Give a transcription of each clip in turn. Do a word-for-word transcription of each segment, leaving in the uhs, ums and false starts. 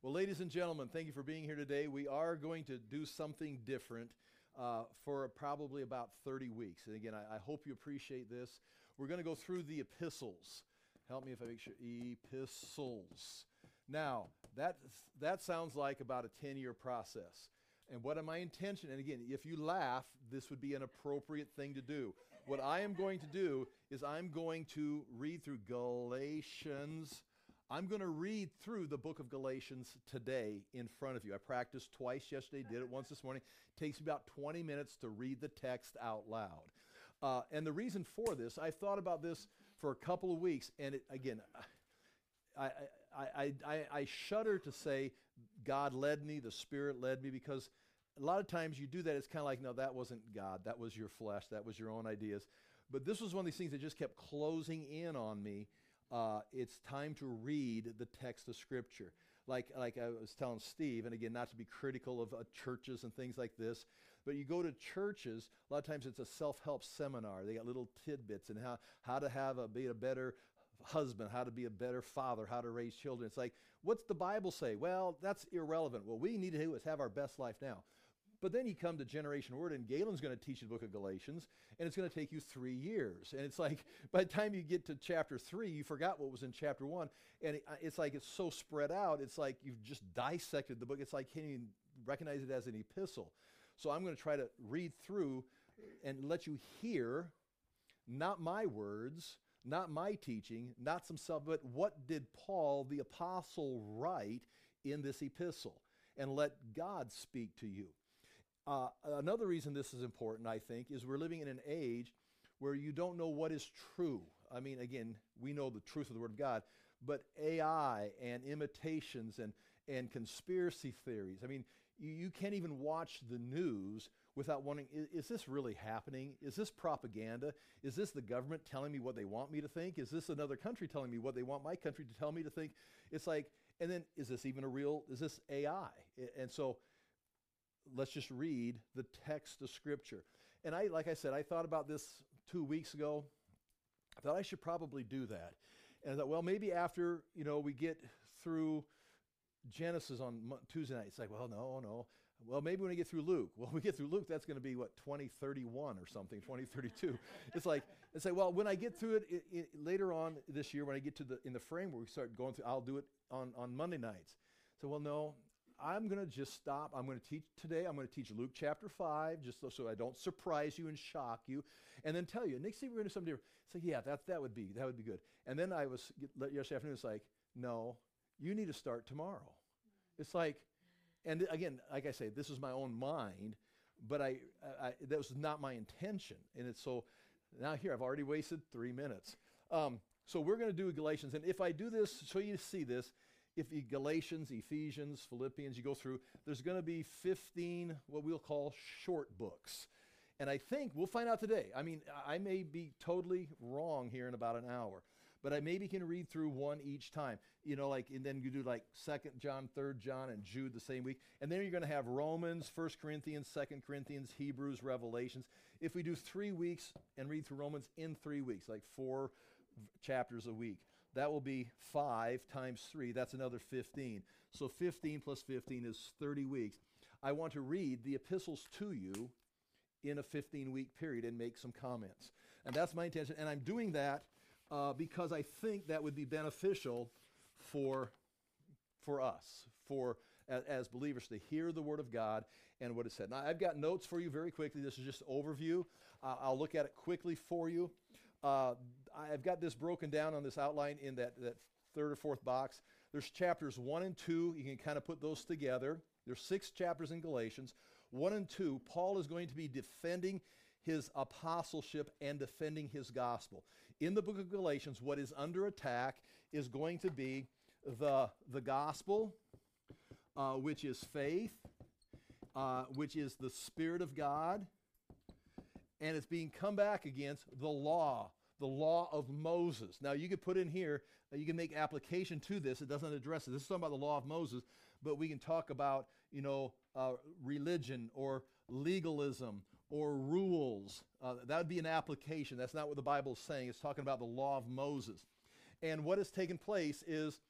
Well, ladies and gentlemen, thank you for being here today. We are going to do something different uh, for probably about thirty weeks. And again, I, I hope you appreciate this. We're going to go through the epistles. Help me if I make sure. Epistles. Now, that, that sounds like about a ten-year process. And what my intention, and again, if you laugh, this would be an appropriate thing to do. What I am going to do is I'm going to read through Galatians. I'm going to read through the book of Galatians today in front of you. I practiced twice yesterday, did it once this morning. It takes me about twenty minutes to read the text out loud. Uh, and the reason for this, I've thought about this for a couple of weeks, and it, again, I, I, I, I shudder to say God led me, the Spirit led me, because a lot of times you do that, it's kind of like, no, that wasn't God, that was your flesh, that was your own ideas. But this was one of these things that just kept closing in on me. Uh, it's time to read the text of Scripture. Like, like I was telling Steve, and again, not to be critical of uh, churches and things like this, but you go to churches, a lot of times it's a self-help seminar. They got little tidbits and how, how to have a, be a better husband, how to be a better father, how to raise children. It's like, what's the Bible say? Well, that's irrelevant. What we need to do is have our best life now. But then you come to Generation Word, and Galen's going to teach you the book of Galatians, and it's going to take you three years. And it's like, by the time you get to chapter three, you forgot what was in chapter one. And it, it's like it's so spread out, it's like you've just dissected the book. It's like, can't even recognize it as an epistle. So I'm going to try to read through and let you hear, not my words, not my teaching, not some self, but what did Paul, the apostle, write in this epistle? And let God speak to you. Uh, another reason this is important, I think, is we're living in an age where you don't know what is true. I mean, again, we know the truth of the Word of God, but A I and imitations and, and conspiracy theories, I mean, you, you can't even watch the news without wondering, is, is this really happening? Is this propaganda? Is this the government telling me what they want me to think? Is this another country telling me what they want my country to tell me to think? It's like, and then, is this even a real, is this A I? And so, let's just read the text of Scripture. And I, like I said, I thought about this two weeks ago. I thought I should probably do that. And I thought, well, maybe after, you know, we get through Genesis on Tuesday night. It's like, well, no, no. Well, maybe when we get through Luke. Well, we get through Luke, that's going to be, what, twenty thirty-one or something, twenty thirty-two. It's like, it's like, well, when I get through it, it, it later on this year, when I get to the, in the framework, we start going through, I'll do it on, on Monday nights. So, well, no. I'm going to just stop. I'm going to teach today. I'm going to teach Luke chapter five, just so, so I don't surprise you and shock you, and then tell you, next thing we're going to do something different. Say, yeah, that, that would be, that would be good. And then I was, yesterday afternoon, it's like, no, you need to start tomorrow. It's like, and again, like I say, this is my own mind, but I, I that was not my intention. And it's so, now here, I've already wasted three minutes. Um, so we're going to do Galatians, and if I do this, so you see this, if you Galatians, Ephesians, Philippians, you go through, there's going to be fifteen what we'll call short books. And I think, we'll find out today. I mean, I may be totally wrong here in about an hour, but I maybe can read through one each time. You know, like, and then you do like Second John, Third John, and Jude the same week. And then you're going to have Romans, First Corinthians, Second Corinthians, Hebrews, Revelations. If we do three weeks and read through Romans in three weeks, like four chapters a week, that will be five times three. That's another fifteen. So fifteen plus fifteen is thirty weeks. I want to read the epistles to you in a fifteen-week period and make some comments. And that's my intention. And I'm doing that uh, because I think that would be beneficial for, for us, for as, as believers, to hear the Word of God and what it said. Now, I've got notes for you very quickly. This is just overview. Uh, I'll look at it quickly for you. Uh, I've got this broken down on this outline in that, that third or fourth box. There's chapters one and two. You can kind of put those together. There's six chapters in Galatians. One and two, Paul is going to be defending his apostleship and defending his gospel. In the book of Galatians, what is under attack is going to be the, the gospel, uh, which is faith, uh, which is the Spirit of God, and it's being come back against the law, the law of Moses. Now, you could put in here, you can make application to this. It doesn't address it. This is talking about the law of Moses, but we can talk about, you know, uh, religion or legalism or rules. Uh, that would be an application. That's not what the Bible is saying. It's talking about the law of Moses. And what has taken place is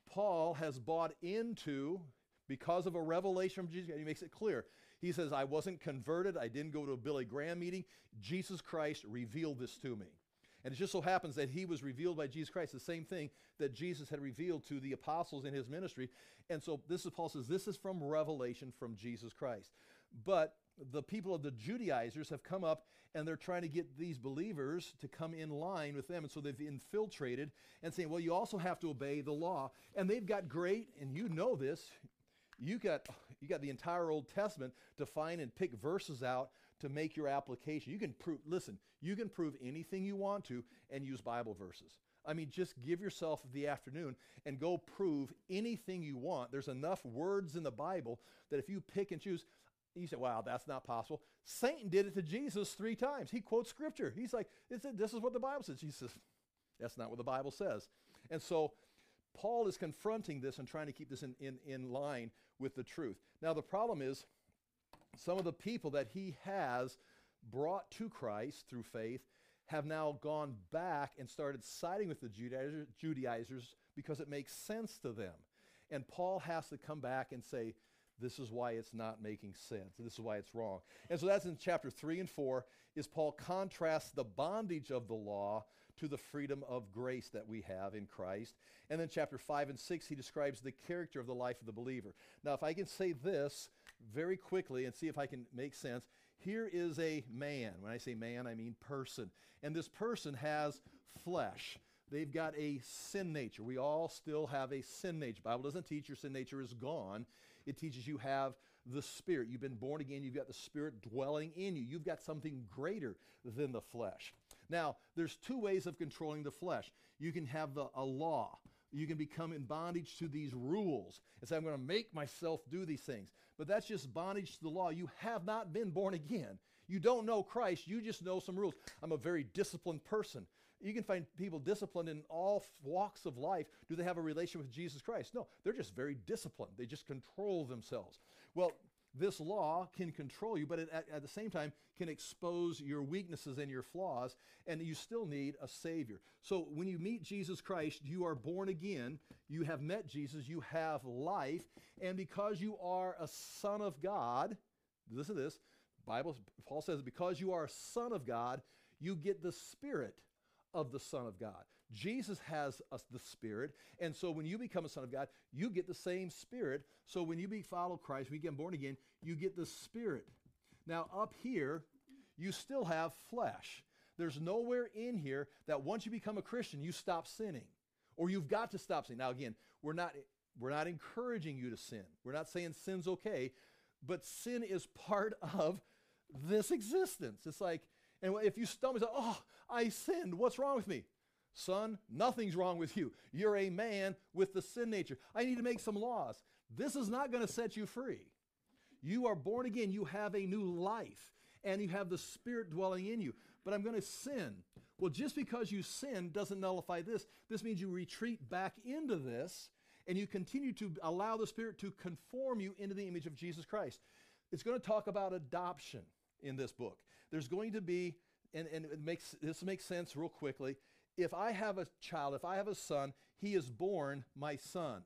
Paul has bought into, because of a revelation from Jesus. He makes it clear. He says, I wasn't converted. I didn't go to a Billy Graham meeting. Jesus Christ revealed this to me. And it just so happens that he was revealed by Jesus Christ, the same thing that Jesus had revealed to the apostles in his ministry. And so this is, Paul says, this is from revelation from Jesus Christ. But the people of the Judaizers have come up and they're trying to get these believers to come in line with them. And so they've infiltrated and saying, well, you also have to obey the law. And they've got great, and you know this, you got, you got the entire Old Testament to find and pick verses out to make your application. You can prove, listen, you can prove anything you want to and use Bible verses. I mean, just give yourself the afternoon and go prove anything you want. There's enough words in the Bible that if you pick and choose, you say, wow, that's not possible. Satan did it to Jesus three times. He quotes scripture. He's like, this is what the Bible says. Jesus says, that's not what the Bible says. And so Paul is confronting this and trying to keep this in, in, in line with the truth. Now, the problem is some of the people that he has brought to Christ through faith have now gone back and started siding with the Judaizers, Judaizers because it makes sense to them. And Paul has to come back and say, this is why it's not making sense. This is why it's wrong. And so that's in chapter three and four, is Paul contrasts the bondage of the law to the freedom of grace that we have in Christ. And then chapter five and six, he describes the character of the life of the believer. Now, if I can say this very quickly and see if I can make sense, here is a man. When I say man, I mean person. And this person has flesh. They've got a sin nature. We all still have a sin nature. The Bible doesn't teach your sin nature is gone. It teaches you have the Spirit. You've been born again. You've got the Spirit dwelling in you. You've got something greater than the flesh. Now, there's two ways of controlling the flesh. You can have the, a law. You can become in bondage to these rules and say, I'm going to make myself do these things. But that's just bondage to the law. You have not been born again. You don't know Christ. You just know some rules. I'm a very disciplined person. You can find people disciplined in all walks of life. Do they have a relationship with Jesus Christ? No, they're just very disciplined. They just control themselves. Well, this law can control you, but it, at, at the same time can expose your weaknesses and your flaws, and you still need a Savior. So when you meet Jesus Christ, you are born again. You have met Jesus. You have life. And because you are a son of God, listen to this, Bible, Paul says, because you are a son of God, you get the Spirit of the Son of God. Jesus has a, the Spirit, and so when you become a son of God, you get the same Spirit. So when you be follow Christ, when you get born again, you get the Spirit. Now up here, you still have flesh. There's nowhere in here that once you become a Christian, you stop sinning, or you've got to stop sinning. Now again, we're not we're not encouraging you to sin. We're not saying sin's okay, but sin is part of this existence. It's like, and if you stumble, say, oh, I sinned. What's wrong with me? Son, nothing's wrong with you. You're a man with the sin nature. I need to make some laws. This is not going to set you free. You are born again. You have a new life, and you have the Spirit dwelling in you. But I'm going to sin. Well, just because you sin doesn't nullify this. This means you retreat back into this, and you continue to allow the Spirit to conform you into the image of Jesus Christ. It's going to talk about adoption in this book. There's going to be, and, and it makes this makes sense real quickly. If I have a child, if I have a son, he is born my son.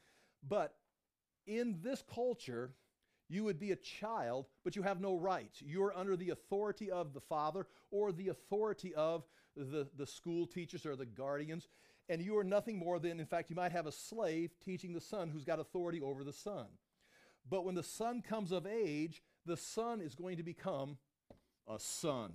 But in this culture, you would be a child, but you have no rights. You're under the authority of the father or the authority of the, the school teachers or the guardians, and you are nothing more than, in fact, you might have a slave teaching the son who's got authority over the son. But when the son comes of age, the son is going to become a son,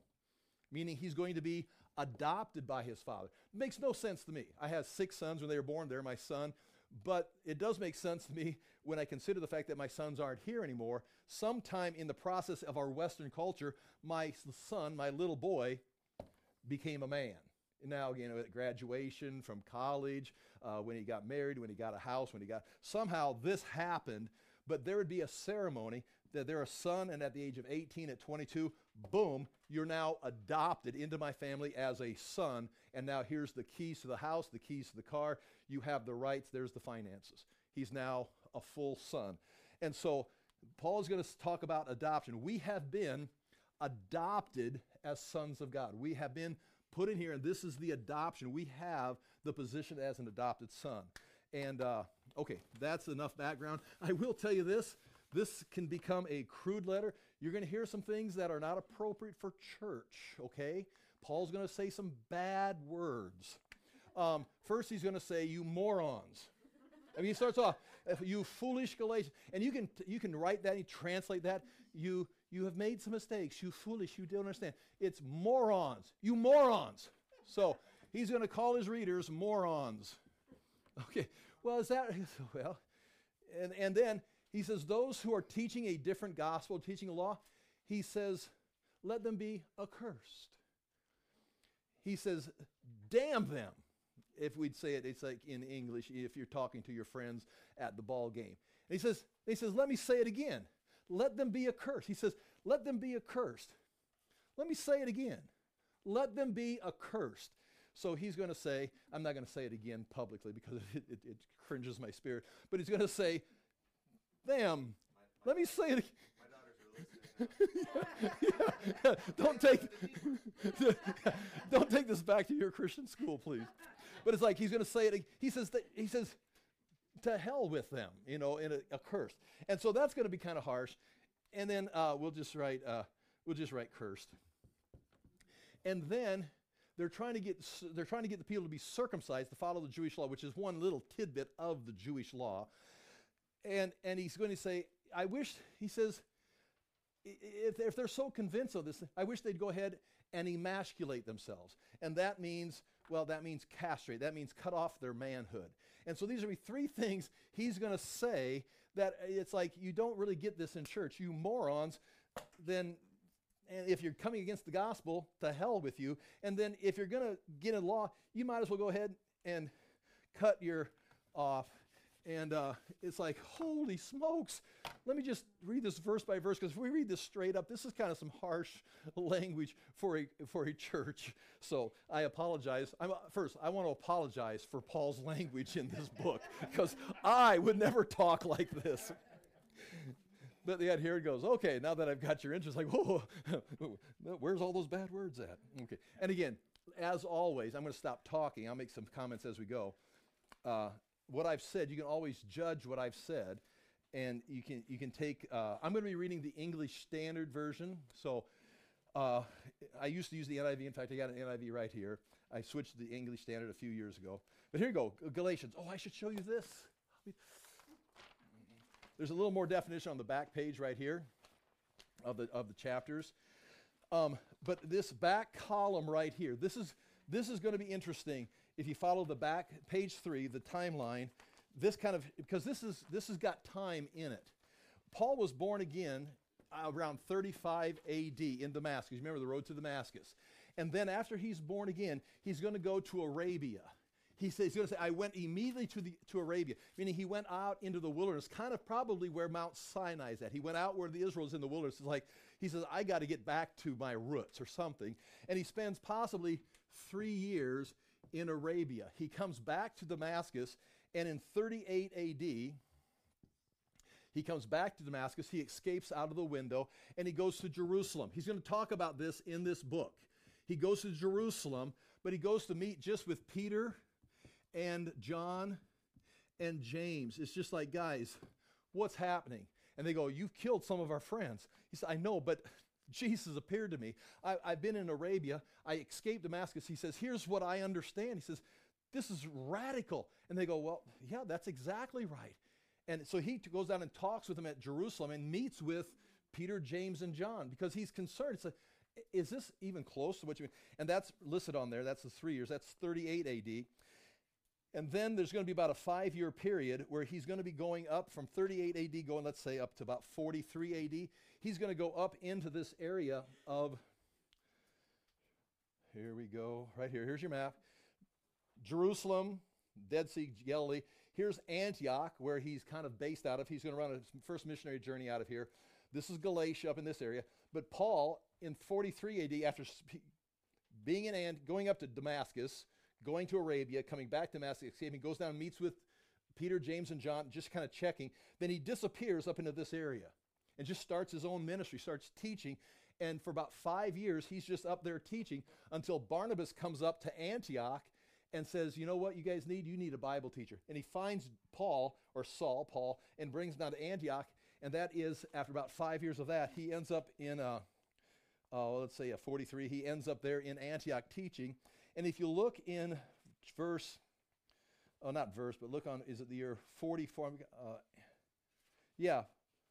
meaning he's going to be adopted by his father. It makes no sense to me. I have six sons. When they were born, they're my son. But it does make sense to me when I consider the fact that my sons aren't here anymore. Sometime in the process of our Western culture, my son, my little boy, became a man. And now, again, at graduation from college, uh, when he got married, when he got a house, when he got... Somehow this happened, but there would be a ceremony that they're a son, and at the age of eighteen, at twenty-two, boom, you're now adopted into my family as a son, and now here's the keys to the house, the keys to the car, you have the rights, there's the finances. He's now a full son. And so Paul is going to talk about adoption. We have been adopted as sons of God. We have been put in here, and this is the adoption. We have the position as an adopted son. And, uh, okay, that's enough background. I will tell you this. This can become a crude letter. You're going to hear some things that are not appropriate for church, okay? Paul's going to say some bad words. Um, first, he's going to say, you morons. I mean, he starts off, you foolish Galatians. And you can you can write that, and you translate that. You, you have made some mistakes. You foolish, you don't understand. It's morons. You morons. So he's going to call his readers morons. Okay, well, is that, well, and, and then he says, those who are teaching a different gospel, teaching a law, he says, let them be accursed. He says, damn them. If we'd say it, it's like in English, if you're talking to your friends at the ball game. And he says, he says, let me say it again. Let them be accursed. He says, let them be accursed. Let me say it again. Let them be accursed. So he's going to say, I'm not going to say it again publicly because it, it, it cringes my spirit, but he's going to say, them. My, my Let me say it. My daughters are listening. yeah, yeah. Don't take, don't take this back to your Christian school, please. But it's like he's going to say it. He says that, he says, to hell with them, you know, in a, a curse. And so that's going to be kind of harsh. And then uh, we'll just write, uh, we'll just write cursed. And then they're trying to get, they're trying to get the people to be circumcised to follow the Jewish law, which is one little tidbit of the Jewish law. And and he's going to say, I wish, he says, if, if they're so convinced of this, I wish they'd go ahead and emasculate themselves. And that means, well, that means castrate. That means cut off their manhood. And so these are three things he's going to say that it's like, you don't really get this in church. You morons, then, and if you're coming against the gospel, to hell with you. And then if you're going to get in law, you might as well go ahead and cut your off. And uh, it's like, holy smokes. Let me just read this verse by verse, because if we read this straight up, this is kind of some harsh language for a for a church. So I apologize. I'm, first, I want to apologize for Paul's language in this book, because I would never talk like this. But yet here it goes. Okay, now that I've got your interest, like, whoa, where's all those bad words at? Okay. And again, as always, I'm going to stop talking. I'll make some comments as we go. Uh, What I've said, you can always judge what I've said, and you can you can take. Uh, I'm going to be reading the English Standard Version. So uh, I used to use the N I V. In fact, I got an N I V right here. I switched to the English Standard a few years ago. But here you go, Galatians. Oh, I should show you this. There's a little more definition on the back page right here of the of the chapters. Um, but this back column right here, this is this is going to be interesting. If you follow the back, page three, the timeline, this kind of, because this is this has got time in it. Paul was born again uh, around thirty-five A D in Damascus. Remember the road to Damascus. And then after he's born again, he's going to go to Arabia. He says, he's going to say, I went immediately to the to Arabia, meaning he went out into the wilderness, kind of probably where Mount Sinai is at. He went out where the Israelites in the wilderness. It's like, he says, I got to get back to my roots or something. And he spends possibly three years in Arabia. He comes back to Damascus, and in thirty-eight A D, he comes back to Damascus. He escapes out of the window, and he goes to Jerusalem. He's going to talk about this in this book. He goes to Jerusalem, but he goes to meet just with Peter and John and James. It's just like, guys, what's happening? And they go, you've killed some of our friends. He said, I know, but Jesus appeared to me. I, I've been in Arabia. I escaped Damascus. He says, here's what I understand. He says, this is radical. And they go, well, yeah, that's exactly right. And so he t- goes down and talks with them at Jerusalem and meets with Peter, James, and John, because he's concerned. It's like, is this even close to what you mean? And that's listed on there. That's the three years. That's thirty-eight A D. And then there's going to be about a five-year period where he's going to be going up from thirty-eight A D, going, let's say, up to about forty-three A D. He's going to go up into this area of, here we go, right here. Here's your map. Jerusalem, Dead Sea, Galilee. Here's Antioch, where he's kind of based out of. He's going to run a first missionary journey out of here. This is Galatia up in this area. But Paul, in forty-three A D, after sp- being in Ant, going up to Damascus, going to Arabia, coming back to Damascus, he goes down and meets with Peter, James, and John, just kind of checking. Then he disappears up into this area and just starts his own ministry, starts teaching. And for about five years, he's just up there teaching until Barnabas comes up to Antioch, and says, you know what you guys need? You need a Bible teacher. And he finds Paul, or Saul, Paul, and brings him down to Antioch. And that is, after about five years of that, he ends up in, uh, uh, let's say, a forty-three. He ends up there in Antioch teaching. And if you look in verse, oh, not verse, but look on, is it the year forty-four? Uh, yeah,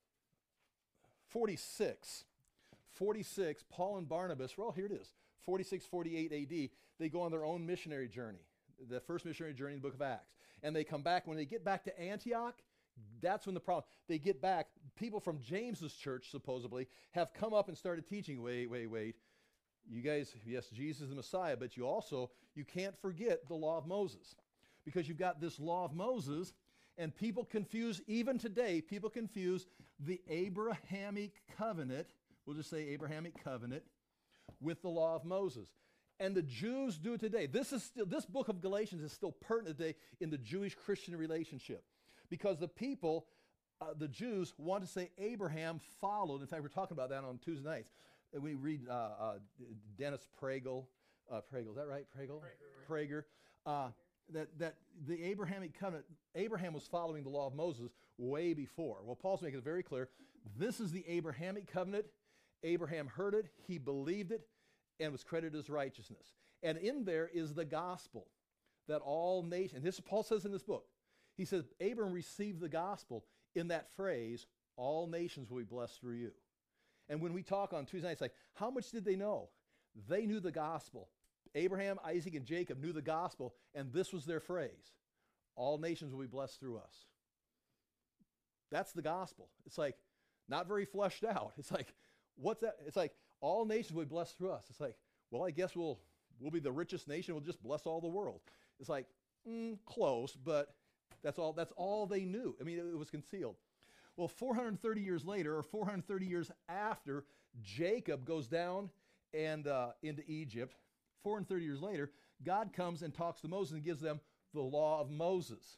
forty-six. forty-six, Paul and Barnabas, well, here it is, forty-six, forty-eight A D, they go on their own missionary journey, the first missionary journey in the book of Acts. And they come back. When they get back to Antioch, that's when the problem, they get back. People from James's church, supposedly, have come up and started teaching, wait, wait, wait. You guys, yes, Jesus is the Messiah, but you also, you can't forget the law of Moses. Because you've got this law of Moses, and people confuse, even today, people confuse the Abrahamic covenant, we'll just say Abrahamic covenant, with the law of Moses. And the Jews do it today. This is still, this book of Galatians is still pertinent today in the Jewish-Christian relationship. Because the people, uh, the Jews, want to say Abraham followed. In fact, we're talking about that on Tuesday nights. We read uh, uh, Dennis Prager, uh, Prager, is that right, Prager? Prager. Prager. Uh, that, that the Abrahamic covenant, Abraham was following the law of Moses way before. Well, Paul's making it very clear. This is the Abrahamic covenant. Abraham heard it, he believed it, and was credited as righteousness. And in there is the gospel that all nations, this Paul says in this book, he says, Abraham received the gospel in that phrase, all nations will be blessed through you. And when we talk on Tuesday nights, like, how much did they know? They knew the gospel. Abraham, Isaac, and Jacob knew the gospel, and this was their phrase, all nations will be blessed through us. That's the gospel. It's like, not very fleshed out. It's like, what's that? It's like, all nations will be blessed through us. It's like, well, I guess we'll, we'll be the richest nation, we'll just bless all the world. It's like, mm, close, but that's all, that's all they knew. I mean, it, it was concealed. Well, four hundred thirty years later, or four hundred thirty years after Jacob goes down and uh, into Egypt, four hundred thirty years later, God comes and talks to Moses and gives them the law of Moses.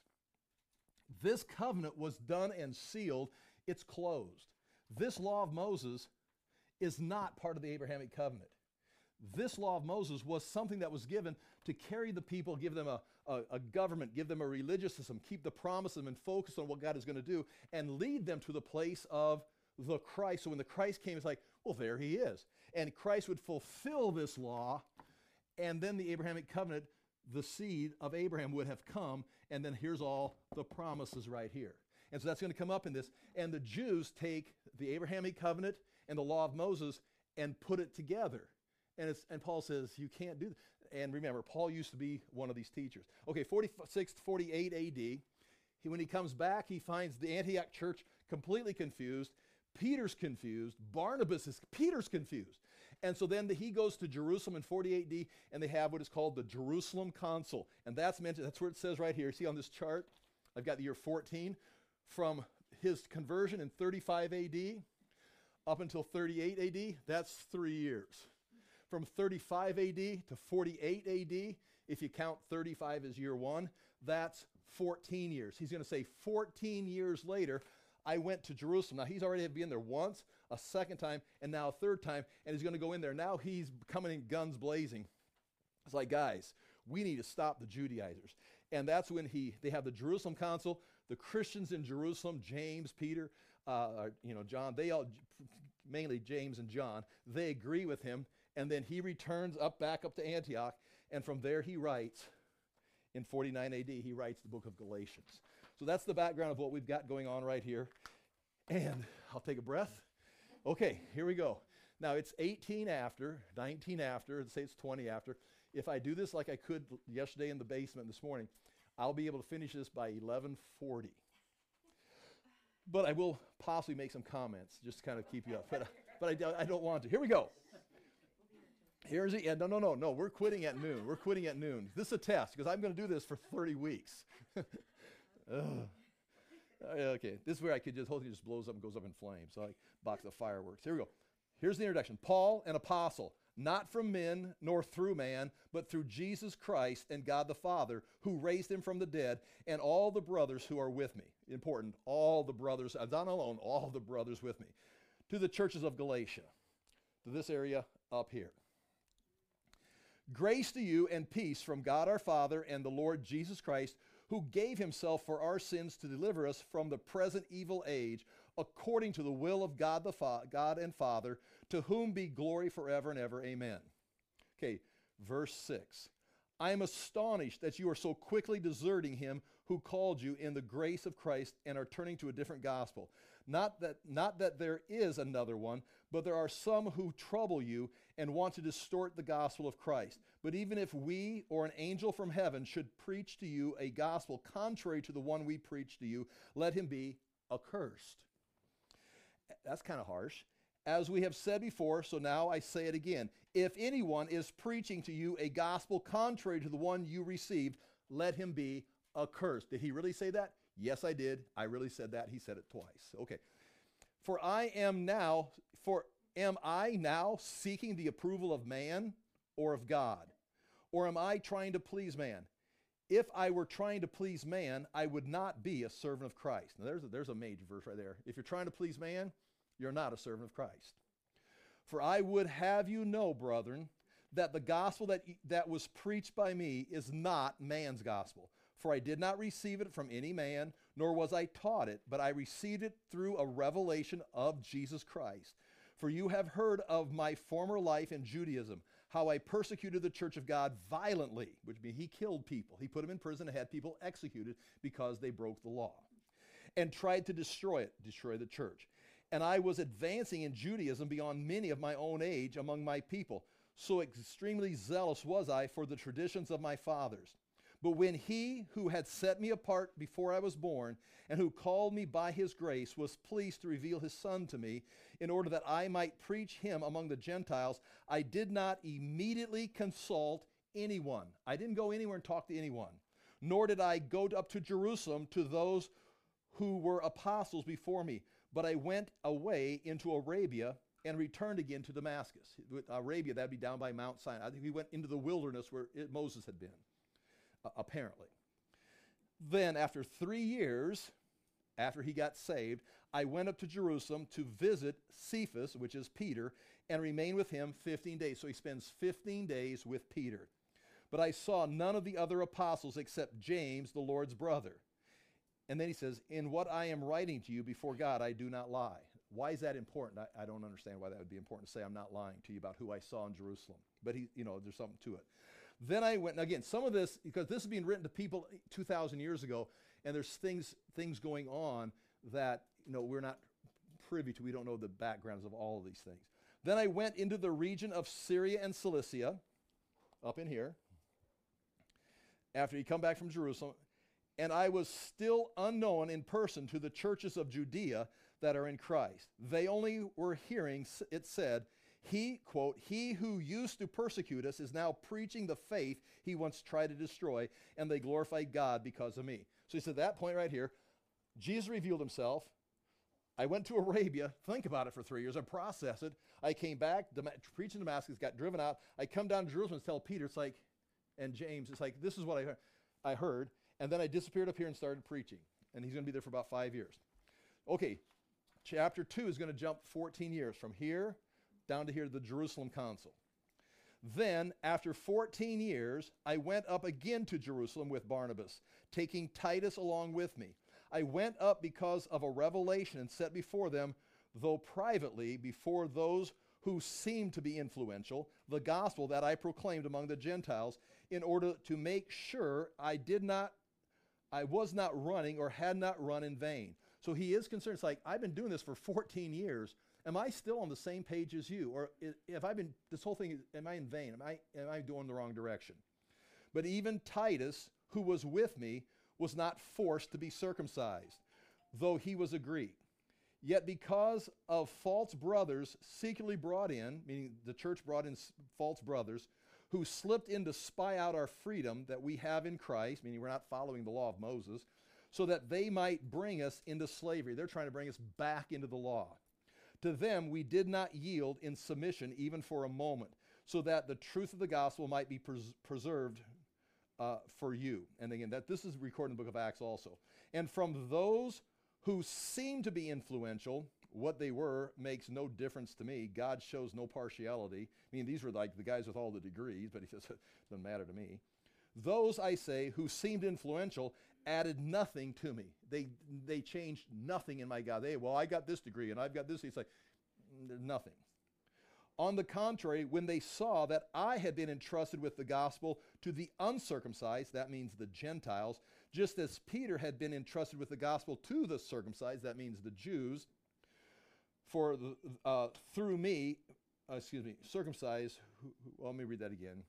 This covenant was done and sealed. It's closed. This law of Moses is not part of the Abrahamic covenant. This law of Moses was something that was given to carry the people, give them a, a, a government, give them a religious system, keep the promise of them and focus on what God is going to do, and lead them to the place of the Christ. So when the Christ came, it's like, well, there he is. And Christ would fulfill this law, and then the Abrahamic covenant, the seed of Abraham would have come, and then here's all the promises right here. And so that's going to come up in this. And the Jews take the Abrahamic covenant and the law of Moses and put it together. And, it's, and Paul says, you can't do that. And remember, Paul used to be one of these teachers. Okay, forty-six to forty-eight A D, he, when he comes back, he finds the Antioch church completely confused. Peter's confused. Barnabas is, Peter's confused. And so then the, he goes to Jerusalem in forty-eight D, and they have what is called the Jerusalem Council. And that's mentioned, that's where it says right here. See on this chart, I've got the year fourteen. From his conversion in thirty-five A D up until thirty-eight A D, that's three years. From thirty-five A D to forty-eight A D, if you count thirty-five as year one, that's fourteen years. He's going to say fourteen years later, I went to Jerusalem. Now, he's already been there once, a second time, and now a third time, and he's going to go in there. Now he's coming in guns blazing. It's like, guys, we need to stop the Judaizers. And that's when he, they have the Jerusalem Council. The Christians in Jerusalem, James, Peter, uh, you know, John, they all, mainly James and John, they agree with him. And then he returns up back up to Antioch. And from there he writes, in forty-nine A D, he writes the book of Galatians. So that's the background of what we've got going on right here. And I'll take a breath. Okay, here we go. Now it's eighteen after, nineteen after, let's say it's twenty after. If I do this like I could yesterday in the basement this morning, I'll be able to finish this by eleven forty. But I will possibly make some comments just to kind of keep you up. But, but I, I don't want to. Here we go. Here's it. Yeah, no, no, no, no. We're quitting at noon. We're quitting at noon. This is a test because I'm going to do this for thirty weeks. Okay, this is where I could just, whole thing just blows up and goes up in flames. So like box of fireworks. Here we go. Here's the introduction. Paul, an apostle, not from men nor through man, but through Jesus Christ and God the Father, who raised him from the dead, and all the brothers who are with me. Important, all the brothers, I'm not alone, all the brothers with me. To the churches of Galatia, to this area up here. Grace to you and peace from God our Father and the Lord Jesus Christ, who gave himself for our sins to deliver us from the present evil age, according to the will of God the Fa- God and Father, to whom be glory forever and ever. Amen. Okay, verse six. I am astonished that you are so quickly deserting him who called you in the grace of Christ and are turning to a different gospel. Not that, not that there is another one, but there are some who trouble you and want to distort the gospel of Christ. But even if we or an angel from heaven should preach to you a gospel contrary to the one we preach to you, let him be accursed. That's kind of harsh. As we have said before, so now I say it again. If anyone is preaching to you a gospel contrary to the one you received, let him be accursed. Did he really say that? Yes, I did. I really said that. He said it twice. Okay. For I am now, for am I now seeking the approval of man or of God? Or am I trying to please man? If I were trying to please man, I would not be a servant of Christ. Now there's a, there's a major verse right there. If you're trying to please man, you're not a servant of Christ. For I would have you know, brethren, that the gospel that, that was preached by me is not man's gospel. For I did not receive it from any man, nor was I taught it, but I received it through a revelation of Jesus Christ. For you have heard of my former life in Judaism, how I persecuted the church of God violently, which means he killed people. He put them in prison and had people executed because they broke the law, and tried to destroy it, destroy the church. And I was advancing in Judaism beyond many of my own age among my people. So extremely zealous was I for the traditions of my fathers. But when he who had set me apart before I was born, and who called me by his grace, was pleased to reveal his Son to me, in order that I might preach him among the Gentiles, I did not immediately consult anyone. I didn't go anywhere and talk to anyone. Nor did I go up to Jerusalem to those who were apostles before me. But I went away into Arabia and returned again to Damascus. Arabia, that'd be down by Mount Sinai. I think he went into the wilderness where it, Moses had been, uh, apparently. Then after three years, after he got saved, I went up to Jerusalem to visit Cephas, which is Peter, and remain with him fifteen days. So he spends fifteen days with Peter. But I saw none of the other apostles except James, the Lord's brother. And then he says, in what I am writing to you before God, I do not lie. Why is that important? I, I don't understand why that would be important to say I'm not lying to you about who I saw in Jerusalem. But he, you know, there's something to it. Then I went, and again, some of this, because this is being written to people two thousand years ago, and there's things things going on that, you know, we're not privy to. We don't know the backgrounds of all of these things. Then I went into the region of Syria and Cilicia, up in here, after he come back from Jerusalem, and I was still unknown in person to the churches of Judea that are in Christ. They only were hearing it said, he, quote, he who used to persecute us is now preaching the faith he once tried to destroy, and they glorify God because of me. So he said, at that point right here, Jesus revealed himself. I went to Arabia, think about it for three years, I processed it. I came back, Dam- preaching Damascus, got driven out. I come down to Jerusalem and tell Peter, it's like, and James, it's like, this is what I heard. I heard. And then I disappeared up here and started preaching. And he's going to be there for about five years. Okay, chapter two is going to jump fourteen years from here down to here to the Jerusalem Council. Then, after fourteen years, I went up again to Jerusalem with Barnabas, taking Titus along with me. I went up because of a revelation and set before them, though privately, before those who seemed to be influential, the gospel that I proclaimed among the Gentiles, in order to make sure I did not I was not running or had not run in vain. So he is concerned. It's like, I've been doing this for fourteen years. Am I still on the same page as you? Or if I've been, this whole thing, am I in vain? Am I, am I going the wrong direction? But even Titus, who was with me, was not forced to be circumcised, though he was a Greek. Yet because of false brothers secretly brought in, meaning the church brought in false brothers, who slipped in to spy out our freedom that we have in Christ, meaning we're not following the law of Moses, so that they might bring us into slavery. They're trying to bring us back into the law. To them we did not yield in submission even for a moment, so that the truth of the gospel might be pres- preserved uh, for you. And again, that this is recorded in the book of Acts also. And from those who seemed to be influential, what they were makes no difference to me. God shows no partiality. I mean, these were like the guys with all the degrees, but he says, it doesn't matter to me. Those, I say, who seemed influential added nothing to me. They they changed nothing in my God. They, well, I got this degree and I've got this. It's like, there's nothing. On the contrary, when they saw that I had been entrusted with the gospel to the uncircumcised, that means the Gentiles, just as Peter had been entrusted with the gospel to the circumcised, that means the Jews, for the, uh, through me, uh, excuse me, circumcised, who, who, well, let me read that again.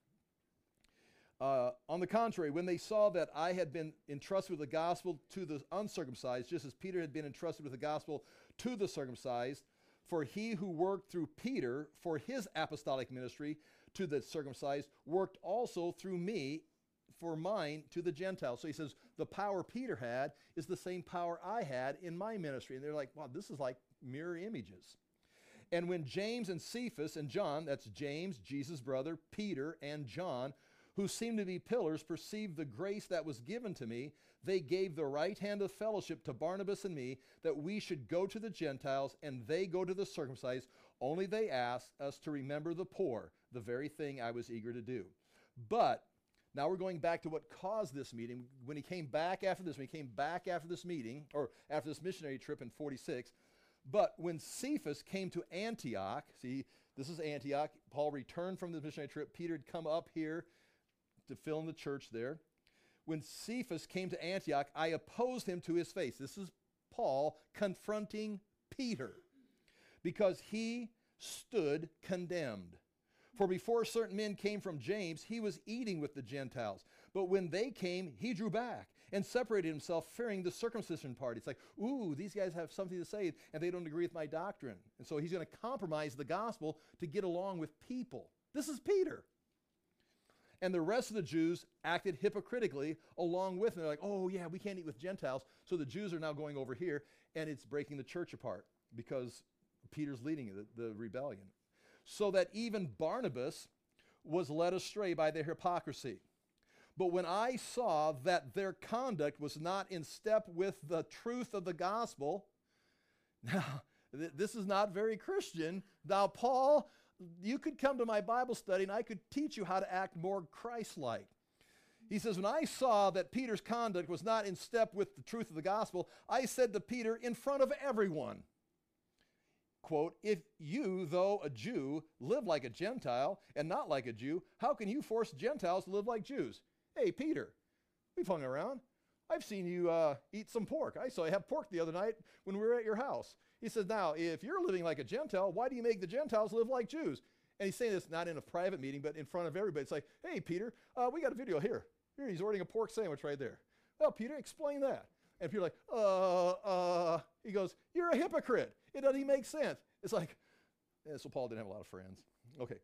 Uh, on the contrary, when they saw that I had been entrusted with the gospel to the uncircumcised, just as Peter had been entrusted with the gospel to the circumcised, for he who worked through Peter for his apostolic ministry to the circumcised worked also through me for mine to the Gentiles. So he says, the power Peter had is the same power I had in my ministry. And they're like, wow, this is like mirror images. And when James and Cephas and John, that's James, Jesus' brother, Peter, and John, who seemed to be pillars, perceived the grace that was given to me, they gave the right hand of fellowship to Barnabas and me, that we should go to the Gentiles, and they go to the circumcised. Only they asked us to remember the poor, the very thing I was eager to do. But now we're going back to what caused this meeting. When he came back after this, when he came back after this meeting, or after this missionary trip in forty-six, but when Cephas came to Antioch, see, this is Antioch. Paul returned from the missionary trip. Peter had come up here to fill in the church there. When Cephas came to Antioch, I opposed him to his face. This is Paul confronting Peter because he stood condemned. For before certain men came from James, he was eating with the Gentiles. But when they came, he drew back and separated himself, fearing the circumcision party. It's like, ooh, these guys have something to say, and they don't agree with my doctrine. And so he's going to compromise the gospel to get along with people. This is Peter. And the rest of the Jews acted hypocritically along with them. They're like, oh, yeah, we can't eat with Gentiles. So the Jews are now going over here, and it's breaking the church apart because Peter's leading the, the rebellion. So that even Barnabas was led astray by their hypocrisy. But when I saw that their conduct was not in step with the truth of the gospel, now, th- this is not very Christian. Now, Paul, you could come to my Bible study and I could teach you how to act more Christ-like. He says, when I saw that Peter's conduct was not in step with the truth of the gospel, I said to Peter in front of everyone, quote, if you, though a Jew, live like a Gentile and not like a Jew, how can you force Gentiles to live like Jews? Hey, Peter, we've hung around. I've seen you uh, eat some pork. I saw you have pork the other night when we were at your house. He says, now, if you're living like a Gentile, why do you make the Gentiles live like Jews? And he's saying this not in a private meeting, but in front of everybody. It's like, hey, Peter, uh, we got a video here. Here, he's ordering a pork sandwich right there. Well, Peter, explain that. And Peter's like, uh, uh, he goes, you're a hypocrite. It doesn't even make sense. It's like, yeah, so Paul didn't have a lot of friends. Okay.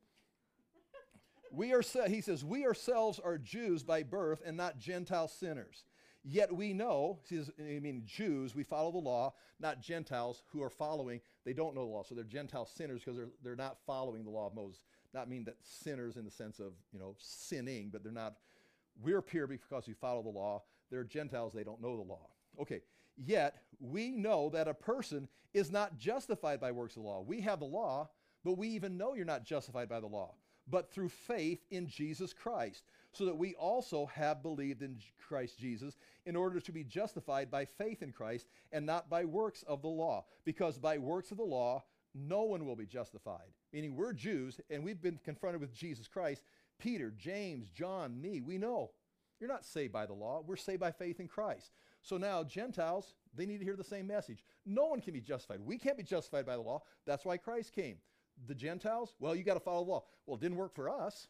we are, he says, we ourselves are Jews by birth and not Gentile sinners. Yet we know, see, I mean, Jews, we follow the law, not Gentiles who are following. They don't know the law, so they're Gentile sinners because they're, they're not following the law of Moses. Not mean that sinners in the sense of, you know, sinning, but they're not. We're pure because we follow the law. They're Gentiles, they don't know the law. Okay, yet we know that a person is not justified by works of the law. We have the law, but we even know you're not justified by the law, but through faith in Jesus Christ, so that we also have believed in Christ Jesus in order to be justified by faith in Christ and not by works of the law. Because by works of the law, no one will be justified. Meaning we're Jews and we've been confronted with Jesus Christ. Peter, James, John, me, we know. You're not saved by the law. We're saved by faith in Christ. So now Gentiles, they need to hear the same message. No one can be justified. We can't be justified by the law. That's why Christ came. The Gentiles, well, you got to follow the law. Well, it didn't work for us.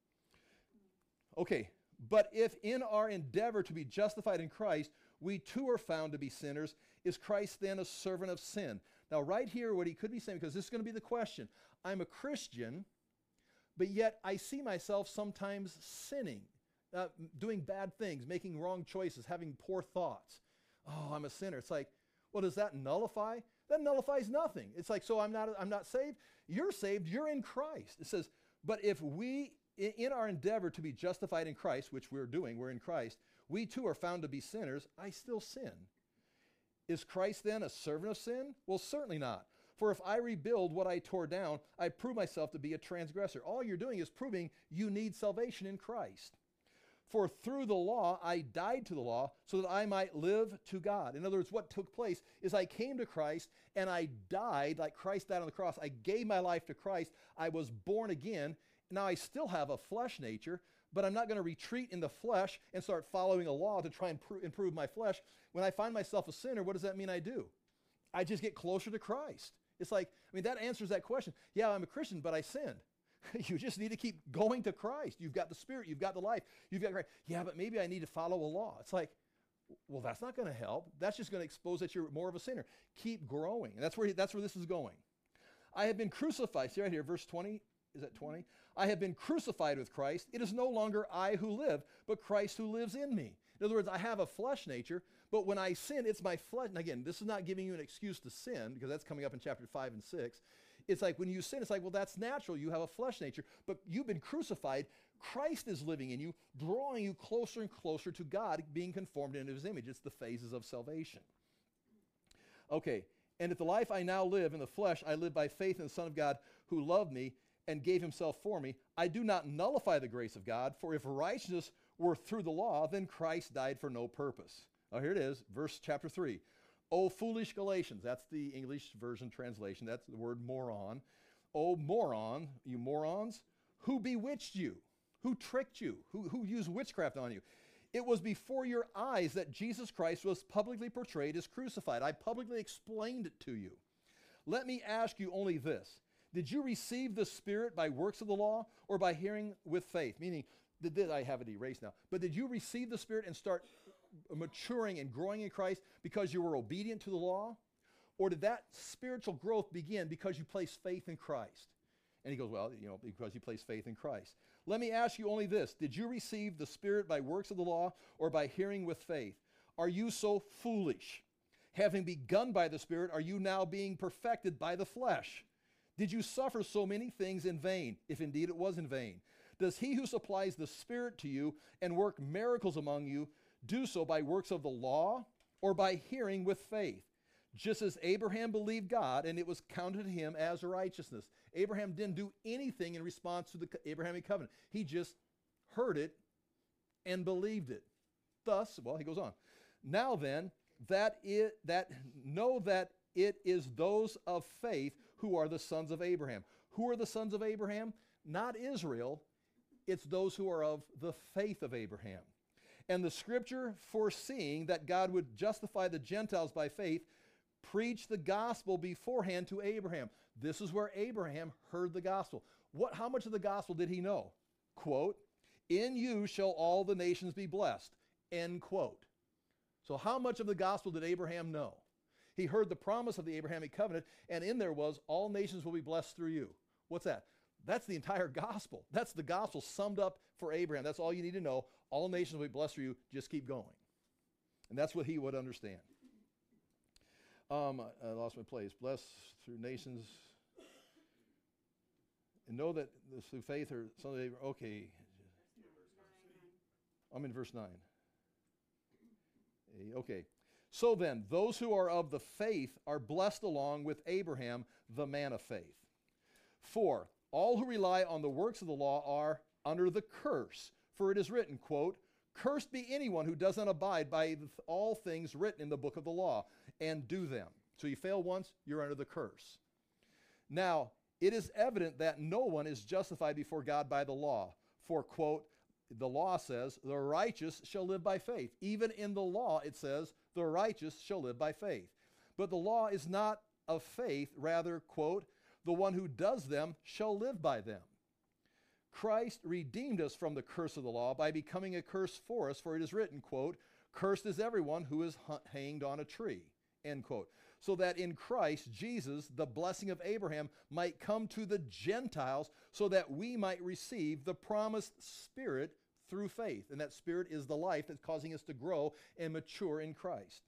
Okay, but if in our endeavor to be justified in Christ, we too are found to be sinners, is Christ then a servant of sin? Now, right here, what he could be saying, because this is going to be the question. I'm a Christian, but yet I see myself sometimes sinning, uh, doing bad things, making wrong choices, having poor thoughts. Oh, I'm a sinner. It's like, well, does that nullify? That nullifies nothing. It's like, so I'm not, I'm not saved? You're saved. You're in Christ. It says, but if we, in our endeavor to be justified in Christ, which we're doing, we're in Christ, we too are found to be sinners, I still sin. Is Christ then a servant of sin? Well, certainly not. For if I rebuild what I tore down, I prove myself to be a transgressor. All you're doing is proving you need salvation in Christ. For through the law I died to the law so that I might live to God. In other words, what took place is I came to Christ and I died like Christ died on the cross. I gave my life to Christ. I was born again. Now I still have a flesh nature, but I'm not going to retreat in the flesh and start following a law to try and pr- improve my flesh. When I find myself a sinner, what does that mean I do? I just get closer to Christ. It's like, I mean, that answers that question. Yeah, I'm a Christian, but I sinned. You just need to keep going to Christ. You've got the Spirit. You've got the life. You've got Christ. Yeah, but maybe I need to follow a law. It's like, well, that's not going to help. That's just going to expose that you're more of a sinner. Keep growing. And that's where, that's where this is going. I have been crucified. See right here, verse twenty. Is that twenty? I have been crucified with Christ. It is no longer I who live, but Christ who lives in me. In other words, I have a flesh nature, but when I sin, it's my flesh. And again, this is not giving you an excuse to sin, because that's coming up in chapter five and six. It's like when you sin, it's like, well, that's natural. You have a flesh nature, but you've been crucified. Christ is living in you, drawing you closer and closer to God, being conformed into his image. It's the phases of salvation. Okay, and if the life I now live in the flesh, I live by faith in the Son of God who loved me and gave himself for me. I do not nullify the grace of God, for if righteousness were through the law, then Christ died for no purpose. Oh, here it is, verse chapter three. O foolish Galatians, that's the English version translation, that's the word moron. O moron, you morons, who bewitched you? Who tricked you? Who, who used witchcraft on you? It was before your eyes that Jesus Christ was publicly portrayed as crucified. I publicly explained it to you. Let me ask you only this. Did you receive the Spirit by works of the law or by hearing with faith? Meaning, did, I have it erased now, but did you receive the Spirit and start maturing and growing in Christ because you were obedient to the law? Or did that spiritual growth begin because you placed faith in Christ? And he goes, well, you know, because you placed faith in Christ. Let me ask you only this. Did you receive the Spirit by works of the law or by hearing with faith? Are you so foolish? Having begun by the Spirit, are you now being perfected by the flesh? Did you suffer so many things in vain, if indeed it was in vain? Does he who supplies the Spirit to you and work miracles among you do so by works of the law or by hearing with faith? Just as Abraham believed God, and it was counted to him as righteousness. Abraham didn't do anything in response to the Abrahamic covenant. He just heard it and believed it. Thus, well, he goes on. Now then, that it that know that it is those of faith who are the sons of Abraham. Who are the sons of Abraham? Not Israel. It's those who are of the faith of Abraham. And the scripture, foreseeing that God would justify the Gentiles by faith, preached the gospel beforehand to Abraham. This is where Abraham heard the gospel. What? How much of the gospel did he know? Quote, in you shall all the nations be blessed. End quote. So how much of the gospel did Abraham know? He heard the promise of the Abrahamic covenant, and in there was, all nations will be blessed through you. What's that? That's the entire gospel. That's the gospel summed up for Abraham. That's all you need to know. All nations will be blessed through you. Just keep going. And that's what he would understand. Um, I lost my place. Blessed through nations. And know that through faith or something. Okay. I'm in verse nine. Okay. So then, those who are of the faith are blessed along with Abraham, the man of faith. For all who rely on the works of the law are under the curse. For it is written, quote, cursed be anyone who does not abide by all things written in the book of the law and do them. So you fail once, you're under the curse. Now, it is evident that no one is justified before God by the law. For, quote, the law says, the righteous shall live by faith. Even in the law, it says, the righteous shall live by faith. But the law is not of faith, rather, quote, the one who does them shall live by them. Christ redeemed us from the curse of the law by becoming a curse for us, for it is written, quote, cursed is everyone who is hanged on a tree, end quote. So that in Christ Jesus, the blessing of Abraham might come to the Gentiles so that we might receive the promised Spirit through faith. And that Spirit is the life that's causing us to grow and mature in Christ.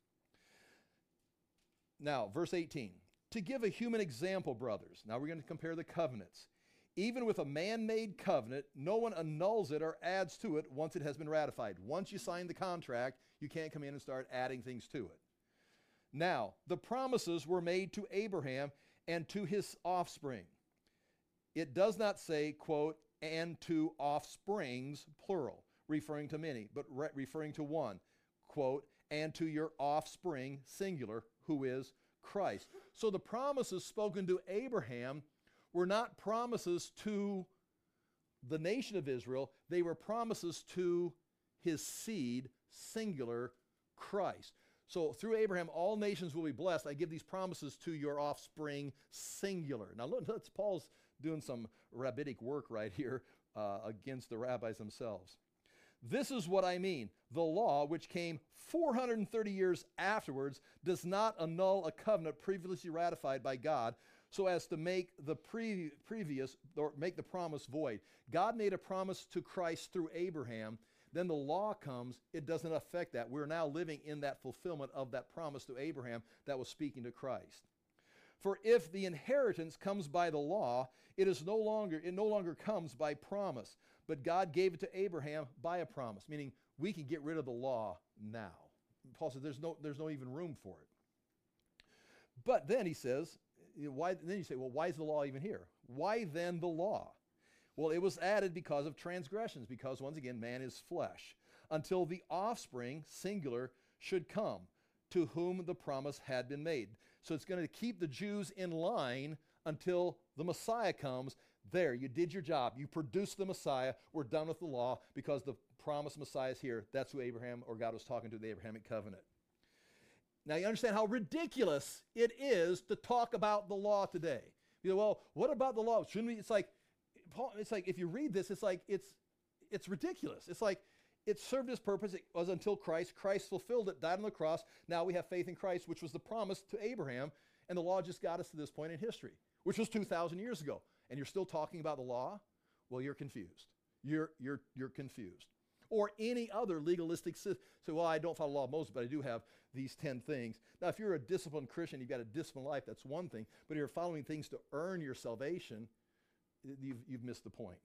Now, verse eighteen. To give a human example, brothers. Now we're going to compare the covenants. Even with a man-made covenant, no one annuls it or adds to it once it has been ratified. Once you sign the contract, you can't come in and start adding things to it. Now, the promises were made to Abraham and to his offspring. It does not say, quote, and to offsprings, plural, referring to many, but re- referring to one, quote, and to your offspring, singular, who is Christ. So the promises spoken to Abraham were not promises to the nation of Israel. They were promises to his seed, singular, Christ. So through Abraham, all nations will be blessed. I give these promises to your offspring, singular. Now, look, that's Paul's doing some rabbinic work right here uh, against the rabbis themselves. This is what I mean. The law, which came four hundred thirty years afterwards, does not annul a covenant previously ratified by God so as to make the pre- previous, or make the promise void. God made a promise to Christ through Abraham. Then the law comes, it doesn't affect that. We're now living in that fulfillment of that promise to Abraham that was speaking to Christ. For if the inheritance comes by the law, it is no longer, it no longer comes by promise, but God gave it to Abraham by a promise, meaning we can get rid of the law now. Paul said there's no, there's no even room for it. But then he says, why, then you say, well, why is the law even here? Why then the law? Well, it was added because of transgressions, because once again, man is flesh, until the offspring, singular, should come, to whom the promise had been made. So it's going to keep the Jews in line until the Messiah comes. There, you did your job. You produced the Messiah. We're done with the law because the promised Messiah is here. That's who Abraham, or God was talking to, the Abrahamic covenant. Now you understand how ridiculous it is to talk about the law today. You know, well, what about the law? Shouldn't we? It's like, Paul, it's like if you read this, it's like it's it's ridiculous. It's like it served its purpose. It was until Christ. Christ fulfilled it, died on the cross. Now we have faith in Christ, which was the promise to Abraham, and the law just got us to this point in history, which was two thousand years ago. And you're still talking about the law? Well, you're confused. You're you're you're confused. Or any other legalistic system. So, well, I don't follow the law of Moses, but I do have these ten things. Now, if you're a disciplined Christian, you've got a disciplined life, that's one thing. But if you're following things to earn your salvation, you've, you've missed the point.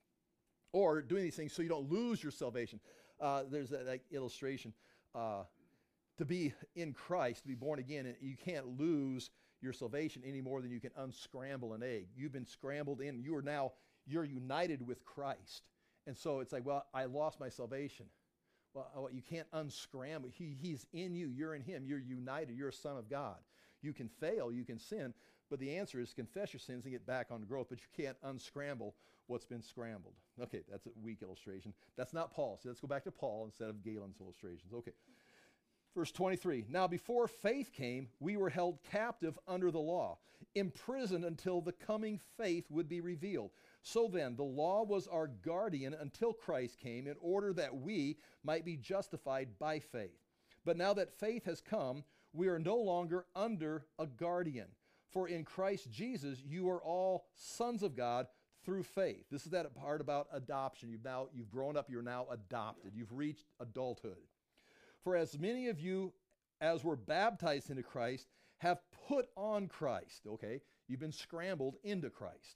Or doing these things so you don't lose your salvation. Uh, there's that, that illustration. Uh, to be in Christ, to be born again, you can't lose your salvation any more than you can unscramble an egg. You've been scrambled in. You are now, you're united with Christ. And so it's like, well, I lost my salvation. Well, you can't unscramble. He, he's in you. You're in him. You're united. You're a son of God. You can fail. You can sin. But the answer is confess your sins and get back on growth. But you can't unscramble what's been scrambled. Okay, that's a weak illustration. That's not Paul. So let's go back to Paul instead of Galen's illustrations. Okay. Verse twenty-three, now before faith came, we were held captive under the law, imprisoned until the coming faith would be revealed. So then, the law was our guardian until Christ came in order that we might be justified by faith. But now that faith has come, we are no longer under a guardian. For in Christ Jesus, you are all sons of God through faith. This is that part about adoption. You've now, you've grown up, you're now adopted. You've reached adulthood. For as many of you as were baptized into Christ have put on Christ. Okay, you've been scrambled into Christ.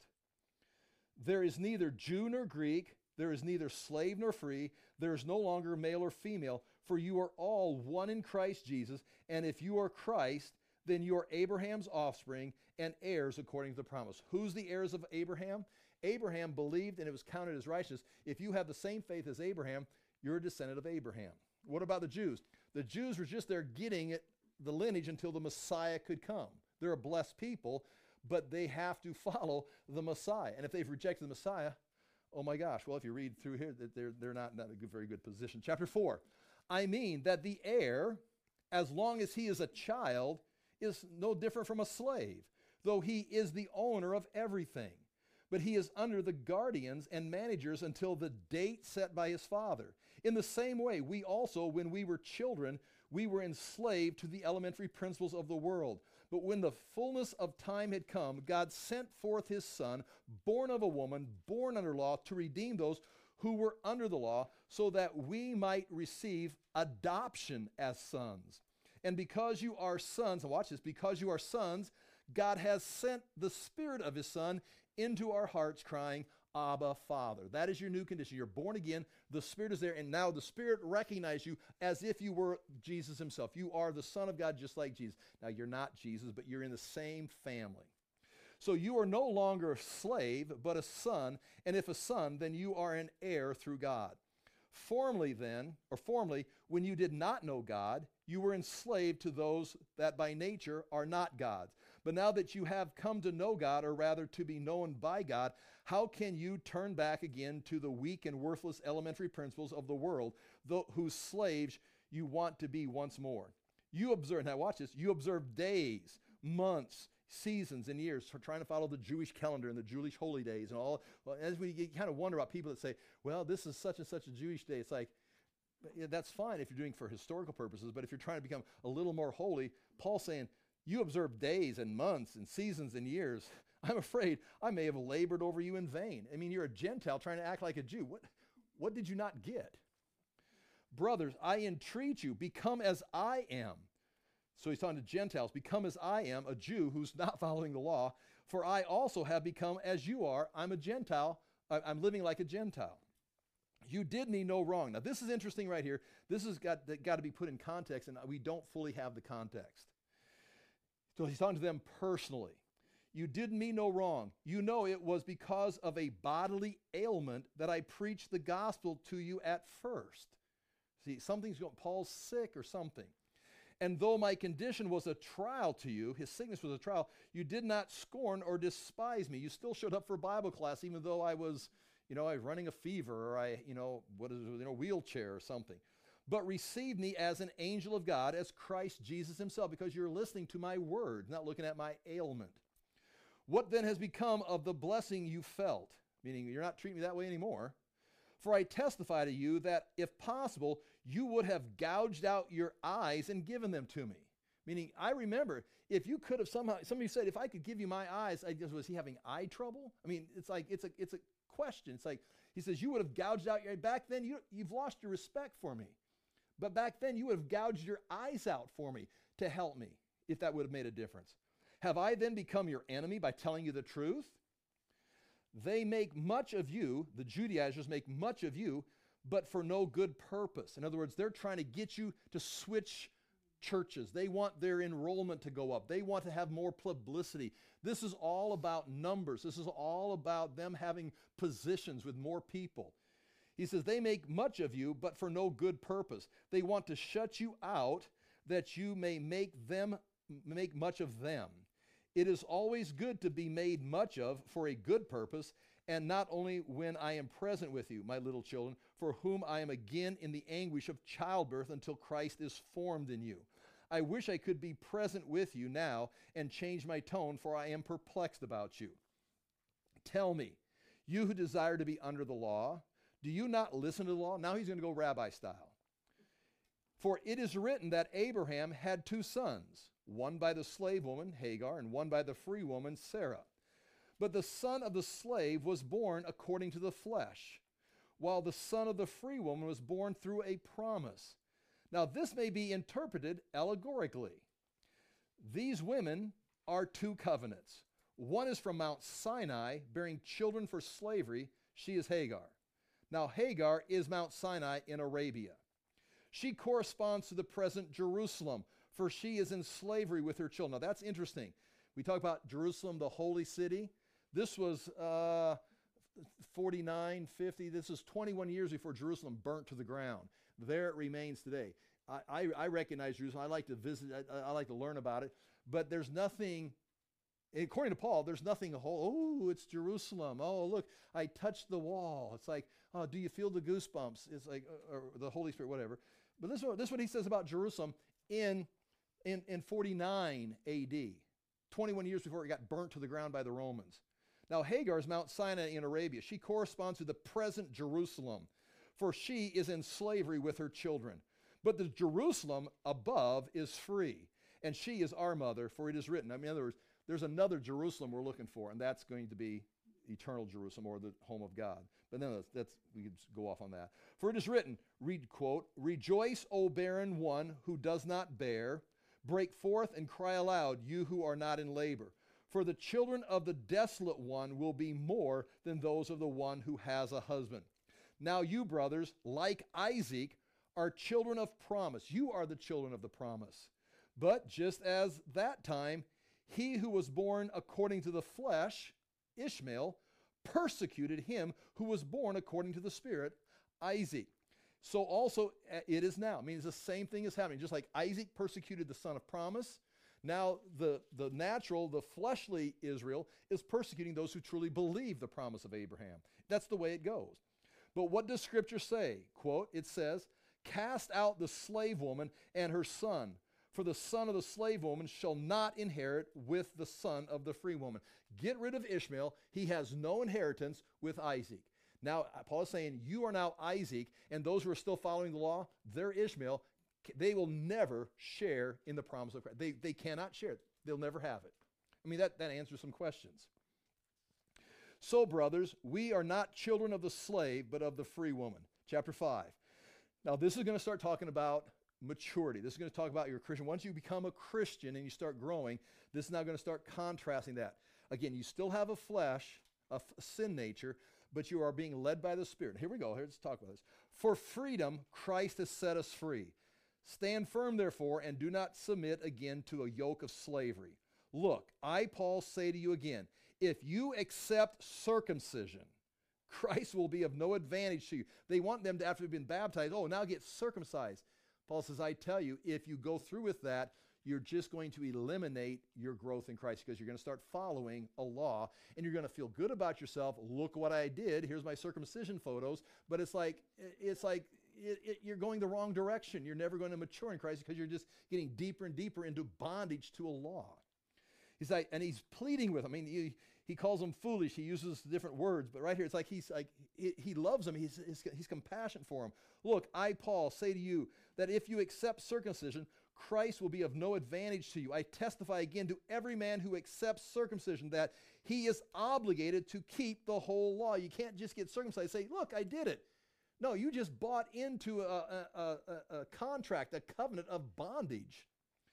There is neither Jew nor Greek, there is neither slave nor free, there is no longer male or female, for you are all one in Christ Jesus, and if you are Christ, then you are Abraham's offspring and heirs according to the promise. Who's the heirs of Abraham? Abraham believed and it was counted as righteousness. If you have the same faith as Abraham, you're a descendant of Abraham. What about the Jews? The Jews were just there getting it, the lineage until the Messiah could come. They're a blessed people, but they have to follow the Messiah. And if they've rejected the Messiah, oh my gosh, well, if you read through here, they're, they're not in a good, very good position. Chapter four, I mean that the heir, as long as he is a child, is no different from a slave, though he is the owner of everything. But he is under the guardians and managers until the date set by his father. In the same way, we also, when we were children, we were enslaved to the elementary principles of the world. But when the fullness of time had come, God sent forth his Son, born of a woman, born under law, to redeem those who were under the law, so that we might receive adoption as sons. And because you are sons, and watch this, because you are sons, God has sent the Spirit of his Son into our hearts, crying, Abba, Father. That is your new condition. You're born again. The Spirit is there, and now the Spirit recognizes you as if you were Jesus himself. You are the Son of God just like Jesus. Now, you're not Jesus, but you're in the same family. So you are no longer a slave, but a son, and if a son, then you are an heir through God. Formerly then, or formerly, when you did not know God, you were enslaved to those that by nature are not God's. But now that you have come to know God, or rather to be known by God, how can you turn back again to the weak and worthless elementary principles of the world, tho- whose slaves you want to be once more? You observe, now watch this, you observe days, months, seasons, and years, trying to follow the Jewish calendar and the Jewish holy days and all. Well, as we get, kind of wonder about people that say, well, this is such and such a Jewish day. It's like, yeah, that's fine if you're doing it for historical purposes, but if you're trying to become a little more holy, Paul's saying, you observe days and months and seasons and years. I'm afraid I may have labored over you in vain. I mean, you're a Gentile trying to act like a Jew. What, what did you not get? Brothers, I entreat you, become as I am. So he's talking to Gentiles, become as I am, a Jew who's not following the law, for I also have become as you are. I'm a Gentile. I'm living like a Gentile. You did me no wrong. Now, this is interesting right here. This has got, got to be put in context, and we don't fully have the context. So he's talking to them personally. You did me no wrong. You know it was because of a bodily ailment that I preached the gospel to you at first. See, something's going, Paul's sick or something. And though my condition was a trial to you, his sickness was a trial, you did not scorn or despise me. You still showed up for Bible class, even though I was, you know, I was running a fever, or I, you know, what is it, you know, wheelchair or something. But receive me as an angel of God, as Christ Jesus himself, because you're listening to my word, not looking at my ailment. What then has become of the blessing you felt? Meaning you're not treating me that way anymore. For I testify to you that if possible, you would have gouged out your eyes and given them to me. Meaning, I remember, if you could have somehow, somebody said, if I could give you my eyes, I guess, was he having eye trouble? I mean, it's like, it's a, it's a question. It's like, he says, you would have gouged out your, back then, you, you've lost your respect for me. But back then, you would have gouged your eyes out for me to help me, if that would have made a difference. Have I then become your enemy by telling you the truth? They make much of you, the Judaizers make much of you, but for no good purpose. In other words, they're trying to get you to switch churches. They want their enrollment to go up. They want to have more publicity. This is all about numbers. This is all about them having positions with more people. He says, they make much of you, but for no good purpose. They want to shut you out that you may make them make much of them. It is always good to be made much of for a good purpose, and not only when I am present with you, my little children, for whom I am again in the anguish of childbirth until Christ is formed in you. I wish I could be present with you now and change my tone, for I am perplexed about you. Tell me, you who desire to be under the law, do you not listen to the law? Now he's going to go rabbi style. For it is written that Abraham had two sons, one by the slave woman, Hagar, and one by the free woman, Sarah. But the son of the slave was born according to the flesh, while the son of the free woman was born through a promise. Now this may be interpreted allegorically. These women are two covenants. One is from Mount Sinai, bearing children for slavery. She is Hagar. Now Hagar is Mount Sinai in Arabia. She corresponds to the present Jerusalem, for she is in slavery with her children. Now that's interesting. We talk about Jerusalem, the holy city. This was uh, forty-nine, fifty. This is twenty-one years before Jerusalem burnt to the ground. There it remains today. I, I, I recognize Jerusalem. I like to visit. I, I like to learn about it. But there's nothing, according to Paul, there's nothing, oh, it's Jerusalem. Oh, look, I touched the wall. It's like, oh, do you feel the goosebumps? It's like, or the Holy Spirit, whatever. But this is what, this is what he says about Jerusalem in, in, in forty-nine A D, twenty-one years before it got burnt to the ground by the Romans. Now Hagar is Mount Sinai in Arabia. She corresponds to the present Jerusalem, for she is in slavery with her children. But the Jerusalem above is free, and she is our mother, for it is written. I mean, in other words, there's another Jerusalem we're looking for, and that's going to be eternal Jerusalem, or the home of God. But then that's, that's we could go off on that. For it is written, read quote, "Rejoice, O barren one who does not bear. Break forth and cry aloud, you who are not in labor. For the children of the desolate one will be more than those of the one who has a husband. Now you, brothers, like Isaac, are children of promise." You are the children of the promise. "But just as that time, He who was born according to the flesh, Ishmael, persecuted him who was born according to the Spirit, Isaac. So also it is now. I mean, it's the same thing is happening. Just like Isaac persecuted the son of promise, now the, the natural, the fleshly Israel is persecuting those who truly believe the promise of Abraham. That's the way it goes. But what does Scripture say? Quote, it says, cast out the slave woman and her son, for the son of the slave woman shall not inherit with the son of the free woman. Get rid of Ishmael. He has no inheritance with Isaac. Now, Paul is saying, you are now Isaac, and those who are still following the law, they're Ishmael. They will never share in the promise of Christ. They, they cannot share it. They'll never have it. I mean, that, that answers some questions. So, brothers, we are not children of the slave, but of the free woman. Chapter five. Now, this is going to start talking about maturity. This is going to talk about your Christian. Once you become a Christian and you start growing, this is now going to start contrasting that. Again, you still have a flesh, a, f- a sin nature, but you are being led by the Spirit. Here we go. Here, let's talk about this. For freedom, Christ has set us free. Stand firm, therefore, and do not submit again to a yoke of slavery. Look, I, Paul, say to you again, if you accept circumcision, Christ will be of no advantage to you. They want them to, after they've been baptized, oh, now get circumcised. Paul says, I tell you, if you go through with that, you're just going to eliminate your growth in Christ because you're going to start following a law and you're going to feel good about yourself. Look what I did. Here's my circumcision photos. But it's like, it's like it, it, you're going the wrong direction. You're never going to mature in Christ because you're just getting deeper and deeper into bondage to a law. He's like, and he's pleading with them. I mean, he, he calls them foolish. He uses different words, but right here, it's like he's like, he, he loves them. He's, he's, he's compassionate for them. Look, I, Paul, say to you that if you accept circumcision, Christ will be of no advantage to you. I testify again to every man who accepts circumcision that he is obligated to keep the whole law. You can't just get circumcised and say, look, I did it. No, you just bought into a, a, a, a contract, a covenant of bondage.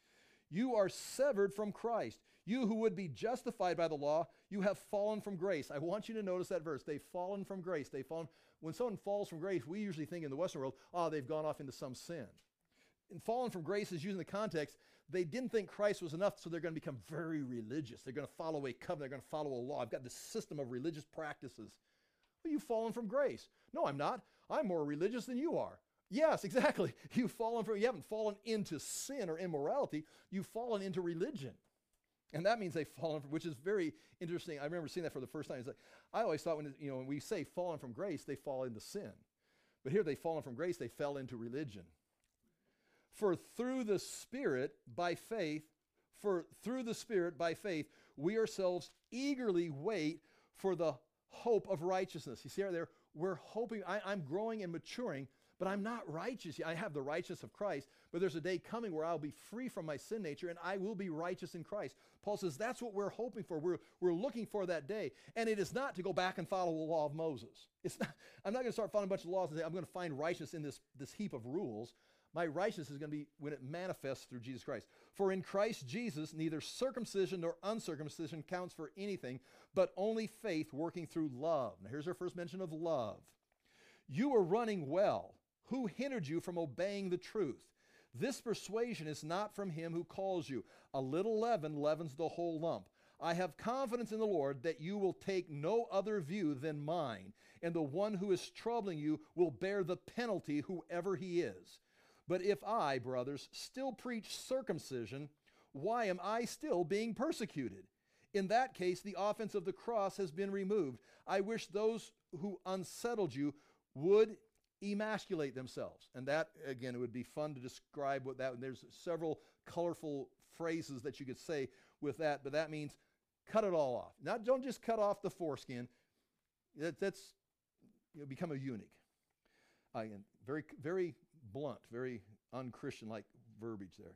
You are severed from Christ. You who would be justified by the law, you have fallen from grace. I want you to notice that verse. They've fallen from grace. They've fallen. When someone falls from grace, we usually think in the Western world, oh, they've gone off into some sin. And fallen from grace is using the context. They didn't think Christ was enough, so they're going to become very religious. They're going to follow a covenant. They're going to follow a law. I've got this system of religious practices. Well, you've fallen from grace. No, I'm not. I'm more religious than you are. Yes, exactly. You've fallen from, you haven't fallen into sin or immorality. You've fallen into religion. And that means they've fallen from, which is very interesting. I remember seeing that for the first time. It's like, I always thought when, you know, when we say fallen from grace, they fall into sin. But here they've fallen from grace, they fell into religion. For through the Spirit, by faith, for through the Spirit, by faith, we ourselves eagerly wait for the hope of righteousness. You see right there, we're hoping, I, I'm growing and maturing, but I'm not righteous. I have the righteousness of Christ, but there's a day coming where I'll be free from my sin nature and I will be righteous in Christ. Paul says that's what we're hoping for. We're, we're looking for that day. And it is not to go back and follow the law of Moses. It's not, I'm not going to start following a bunch of laws and say I'm going to find righteousness in this, this heap of rules. My righteousness is going to be when it manifests through Jesus Christ. For in Christ Jesus, neither circumcision nor uncircumcision counts for anything, but only faith working through love. Now here's our first mention of love. You were running well. Who hindered you from obeying the truth? This persuasion is not from him who calls you. A little leaven leavens the whole lump. I have confidence in the Lord that you will take no other view than mine, and the one who is troubling you will bear the penalty, whoever he is. But if I, brothers, still preach circumcision, why am I still being persecuted? In that case, the offense of the cross has been removed. I wish those who unsettled you would emasculate themselves. And that, again, it would be fun to describe what that, and there's several colorful phrases that you could say with that, but that means cut it all off. Not, don't just cut off the foreskin. That, that's, you know, become a eunuch. Uh, again, very, very blunt, very unchristian-like verbiage there.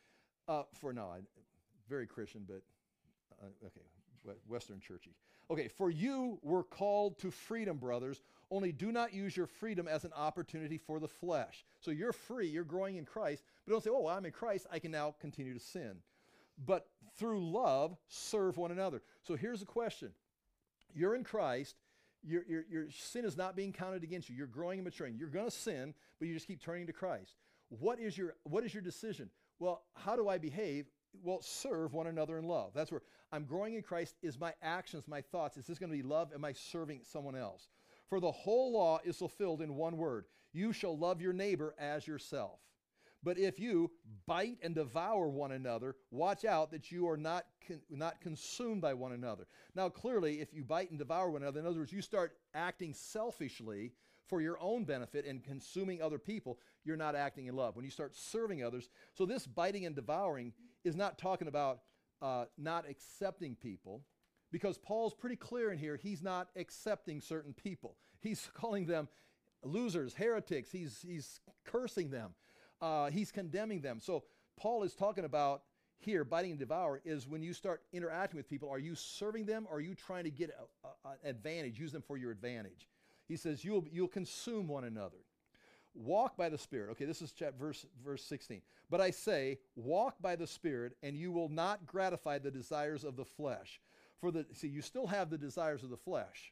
Uh, for now, I, very Christian, but uh, okay, Western churchy. Okay, for you were called to freedom, brothers, only do not use your freedom as an opportunity for the flesh. So you're free, you're growing in Christ, but don't say, oh, well, I'm in Christ, I can now continue to sin. But through love, serve one another. So here's the question. You're in Christ, your, your, your sin is not being counted against you. You're growing and maturing. You're going to sin, but you just keep turning to Christ. What is your, what is your decision? Well, how do I behave? well, serve one another in love. That's where I'm growing in Christ. Is my actions, my thoughts, is this going to be love? Am I serving someone else? For the whole law is fulfilled in one word. You shall love your neighbor as yourself. But if you bite and devour one another, watch out that you are not, con- not consumed by one another. Now, clearly, if you bite and devour one another, in other words, you start acting selfishly for your own benefit and consuming other people, you're not acting in love. When you start serving others, so this biting and devouring is not talking about uh, not accepting people, because Paul's pretty clear in here, he's not accepting certain people. He's calling them losers, heretics, he's, he's cursing them. Uh, he's condemning them. So Paul is talking about here, biting and devour, is when you start interacting with people, are you serving them or are you trying to get an advantage, use them for your advantage? He says you'll, you'll consume one another. Walk by the Spirit. Okay, this is chapter, verse, verse sixteen. But I say, walk by the Spirit, and you will not gratify the desires of the flesh. For the, see, you still have the desires of the flesh.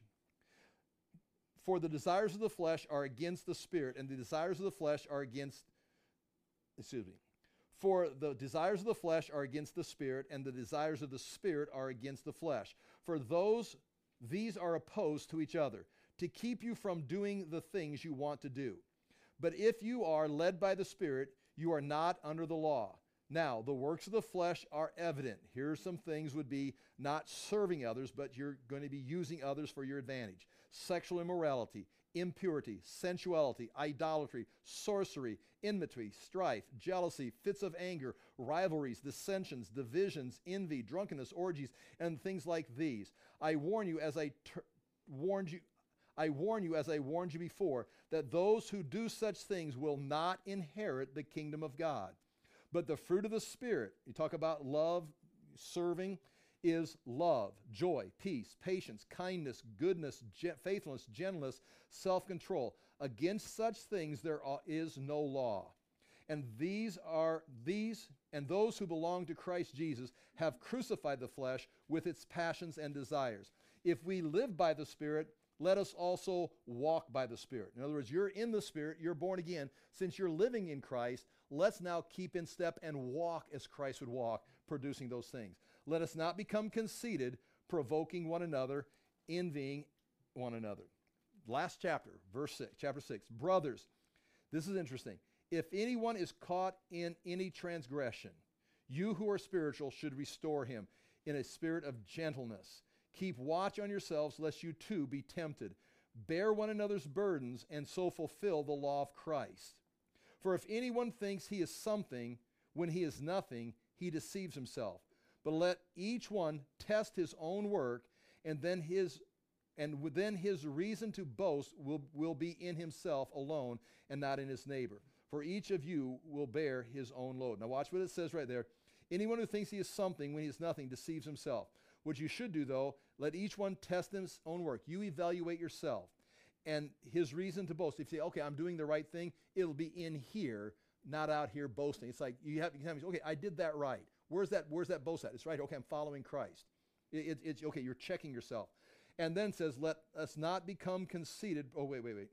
For the desires of the flesh are against the Spirit, and the desires of the flesh are against Excuse me. For the desires of the flesh are against the Spirit, and the desires of the Spirit are against the flesh. For those, these are opposed to each other, to keep you from doing the things you want to do. But if you are led by the Spirit, you are not under the law. Now, the works of the flesh are evident. Here are some things would be not serving others, but you're going to be using others for your advantage. Sexual immorality, impurity, sensuality, idolatry, sorcery, enmity, strife, jealousy, fits of anger, rivalries, dissensions, divisions, envy, drunkenness, orgies, and things like these. I warn you as I ter- warned you I warn you as I warned you before, that those who do such things will not inherit the kingdom of God. But the fruit of the Spirit, you talk about love, serving, is love, joy, peace, patience, kindness, goodness, ge- faithfulness, gentleness, self-control. Against such things there is no law. And these are these and those who belong to Christ Jesus have crucified the flesh with its passions and desires. If we live by the Spirit, let us also walk by the Spirit. In other words, you're in the Spirit, you're born again. Since you're living in Christ, let's now keep in step and walk as Christ would walk, producing those things. Let us not become conceited, provoking one another, envying one another. Last chapter, verse six, chapter six. Brothers, this is interesting. If anyone is caught in any transgression, you who are spiritual should restore him in a spirit of gentleness. Keep watch on yourselves, lest you too be tempted. Bear one another's burdens, and so fulfill the law of Christ. For if anyone thinks he is something when he is nothing, he deceives himself. But let each one test his own work, and then his and then his reason to boast will, will be in himself alone and not in his neighbor. For each of you will bear his own load. Now watch what it says right there. Anyone who thinks he is something when he is nothing deceives himself. What you should do, though, let each one test his own work. You evaluate yourself. And his reason to boast, if you say, okay, I'm doing the right thing, it'll be in here, not out here boasting. It's like you have to tell me, okay, I did that right. Where's that, where's that boast at? It's right, okay, I'm following Christ. It, it, it's, okay, you're checking yourself. And then says, let us not become conceited. Oh, wait, wait, wait.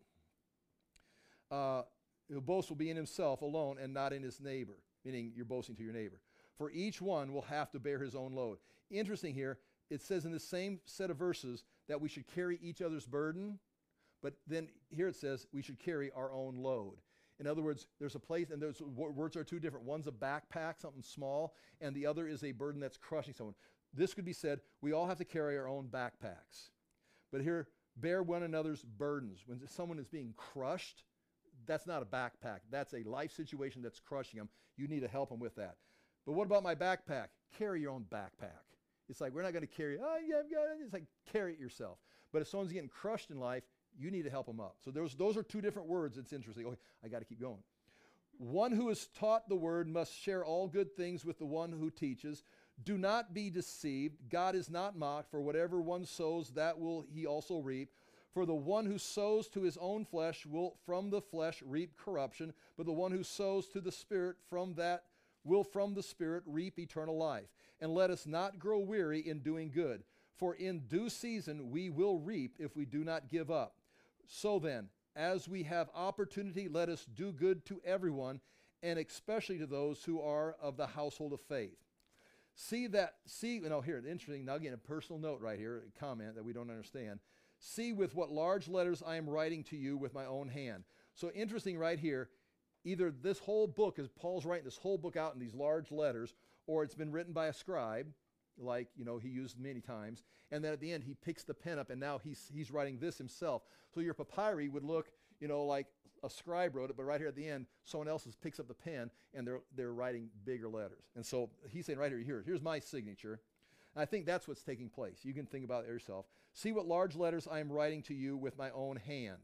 Uh, the boast will be in himself alone and not in his neighbor, meaning you're boasting to your neighbor. For each one will have to bear his own load. Interesting here, it says in the same set of verses that we should carry each other's burden, but then here it says we should carry our own load. In other words, there's a place, and those words are two different. One's a backpack, something small, and the other is a burden that's crushing someone. This could be said, we all have to carry our own backpacks. But here, bear one another's burdens. When someone is being crushed, that's not a backpack. That's a life situation that's crushing them. You need to help them with that. But what about my backpack? Carry your own backpack. It's like, we're not going to carry, oh, yeah, yeah, it's like, carry it yourself. But if someone's getting crushed in life, you need to help them up. So those, those are two different words. It's interesting. Okay, I got to keep going. One who is taught the word must share all good things with the one who teaches. Do not be deceived. God is not mocked, for whatever one sows, that will he also reap. For the one who sows to his own flesh will from the flesh reap corruption, but the one who sows to the Spirit from that will from the Spirit reap eternal life. And let us not grow weary in doing good, for in due season we will reap if we do not give up. So then, as we have opportunity, let us do good to everyone, and especially to those who are of the household of faith. See that, see, you know, here, interesting, now again, a personal note right here, a comment that we don't understand. See with what large letters I am writing to you with my own hand. So interesting right here, either this whole book, is Paul's writing this whole book out in these large letters, or it's been written by a scribe, like, you know, he used many times, and then at the end he picks the pen up and now he's he's writing this himself. So your papyri would look, you know, like a scribe wrote it, but right here at the end, someone else is, picks up the pen and they're they're writing bigger letters. And so he's saying right here, here, here's my signature. And I think that's what's taking place. You can think about it yourself. See what large letters I am writing to you with my own hand.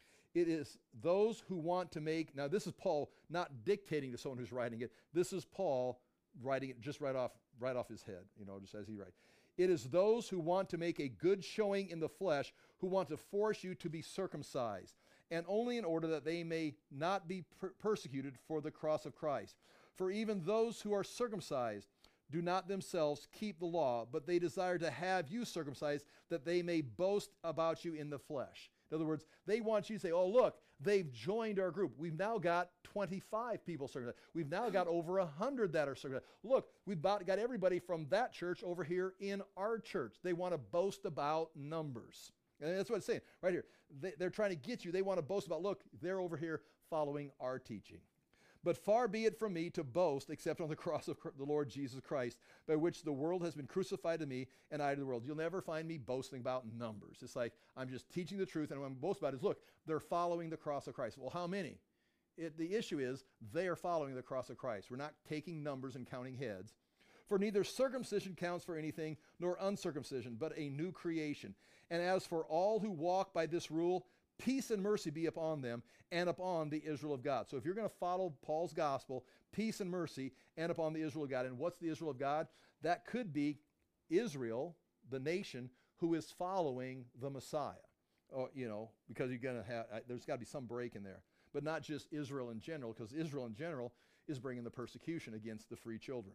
It is those who want to make, now this is Paul not dictating to someone who's writing it. This is Paul writing it just right off, right off his head, you know, just as he writes. It is those who want to make a good showing in the flesh, who want to force you to be circumcised, and only in order that they may not be per- persecuted for the cross of Christ. For even those who are circumcised do not themselves keep the law, but they desire to have you circumcised, that they may boast about you in the flesh. In other words, they want you to say, oh, look, they've joined our group. We've now got twenty-five people circumcised. We've now got over one hundred that are circumcised. Look, we've about got everybody from that church over here in our church. They want to boast about numbers. And that's what it's saying right here. They, they're trying to get you. They want to boast about, look, they're over here following our teaching. But far be it from me to boast except on the cross of the Lord Jesus Christ, by which the world has been crucified to me and I to the world. You'll never find me boasting about numbers. It's like I'm just teaching the truth, and what I'm boasting about is, look, they're following the cross of Christ. Well, how many? It, the issue is they are following the cross of Christ. We're not taking numbers and counting heads. For neither circumcision counts for anything, nor uncircumcision, but a new creation. And as for all who walk by this rule, peace and mercy be upon them and upon the Israel of God. So if you're going to follow Paul's gospel, peace and mercy and upon the Israel of God. And what's the Israel of God? That could be Israel, the nation, who is following the Messiah. Oh, you know, because you're going to have, there's got to be some break in there. But not just Israel in general, because Israel in general is bringing the persecution against the free children.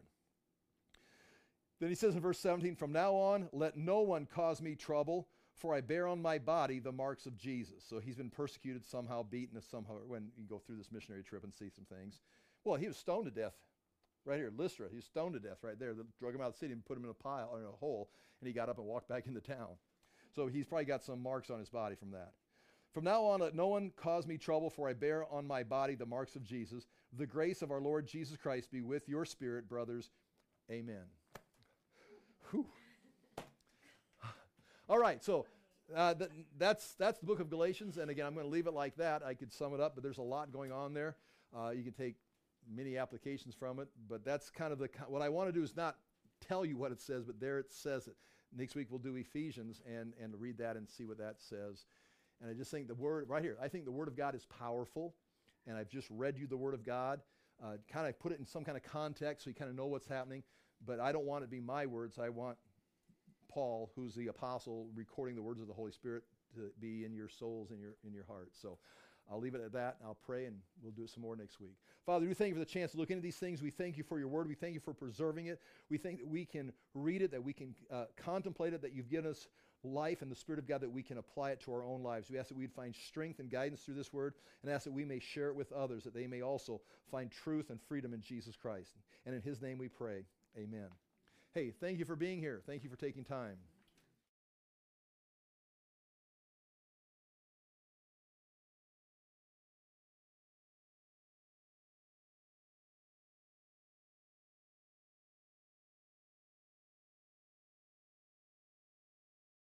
Then he says in verse seventeen, from now on, let no one cause me trouble, for I bear on my body the marks of Jesus. So he's been persecuted somehow, beaten somehow, when you go through this missionary trip and see some things. Well, he was stoned to death right here, Lystra. He was stoned to death right there. They drug him out of the city and put him in a pile, or in a hole, and he got up and walked back into town. So he's probably got some marks on his body from that. From now on, let no one cause me trouble, for I bear on my body the marks of Jesus. The grace of our Lord Jesus Christ be with your spirit, brothers. Amen. Whew. All right, so uh, th- that's that's the book of Galatians, and again, I'm going to leave it like that. I could sum it up, but there's a lot going on there. Uh, you can take many applications from it, but that's kind of the what I want to do is not tell you what it says, but there it says it. Next week we'll do Ephesians and and read that and see what that says. And I just think the word right here, I think the Word of God is powerful, and I've just read you the Word of God, uh, kind of put it in some kind of context so you kind of know what's happening. But I don't want it to be my words. I want Paul, who's the apostle, recording the words of the Holy Spirit to be in your souls, in your in your hearts. So I'll leave it at that. I'll pray, and we'll do it some more next week. Father, we thank you for the chance to look into these things. We thank you for your word. We thank you for preserving it. We think that we can read it, that we can uh, contemplate it, that you've given us life and the Spirit of God, that we can apply it to our own lives. We ask that we'd find strength and guidance through this word, and ask that we may share it with others, that they may also find truth and freedom in Jesus Christ. And in his name we pray. Amen. Hey, thank you for being here. Thank you for taking time.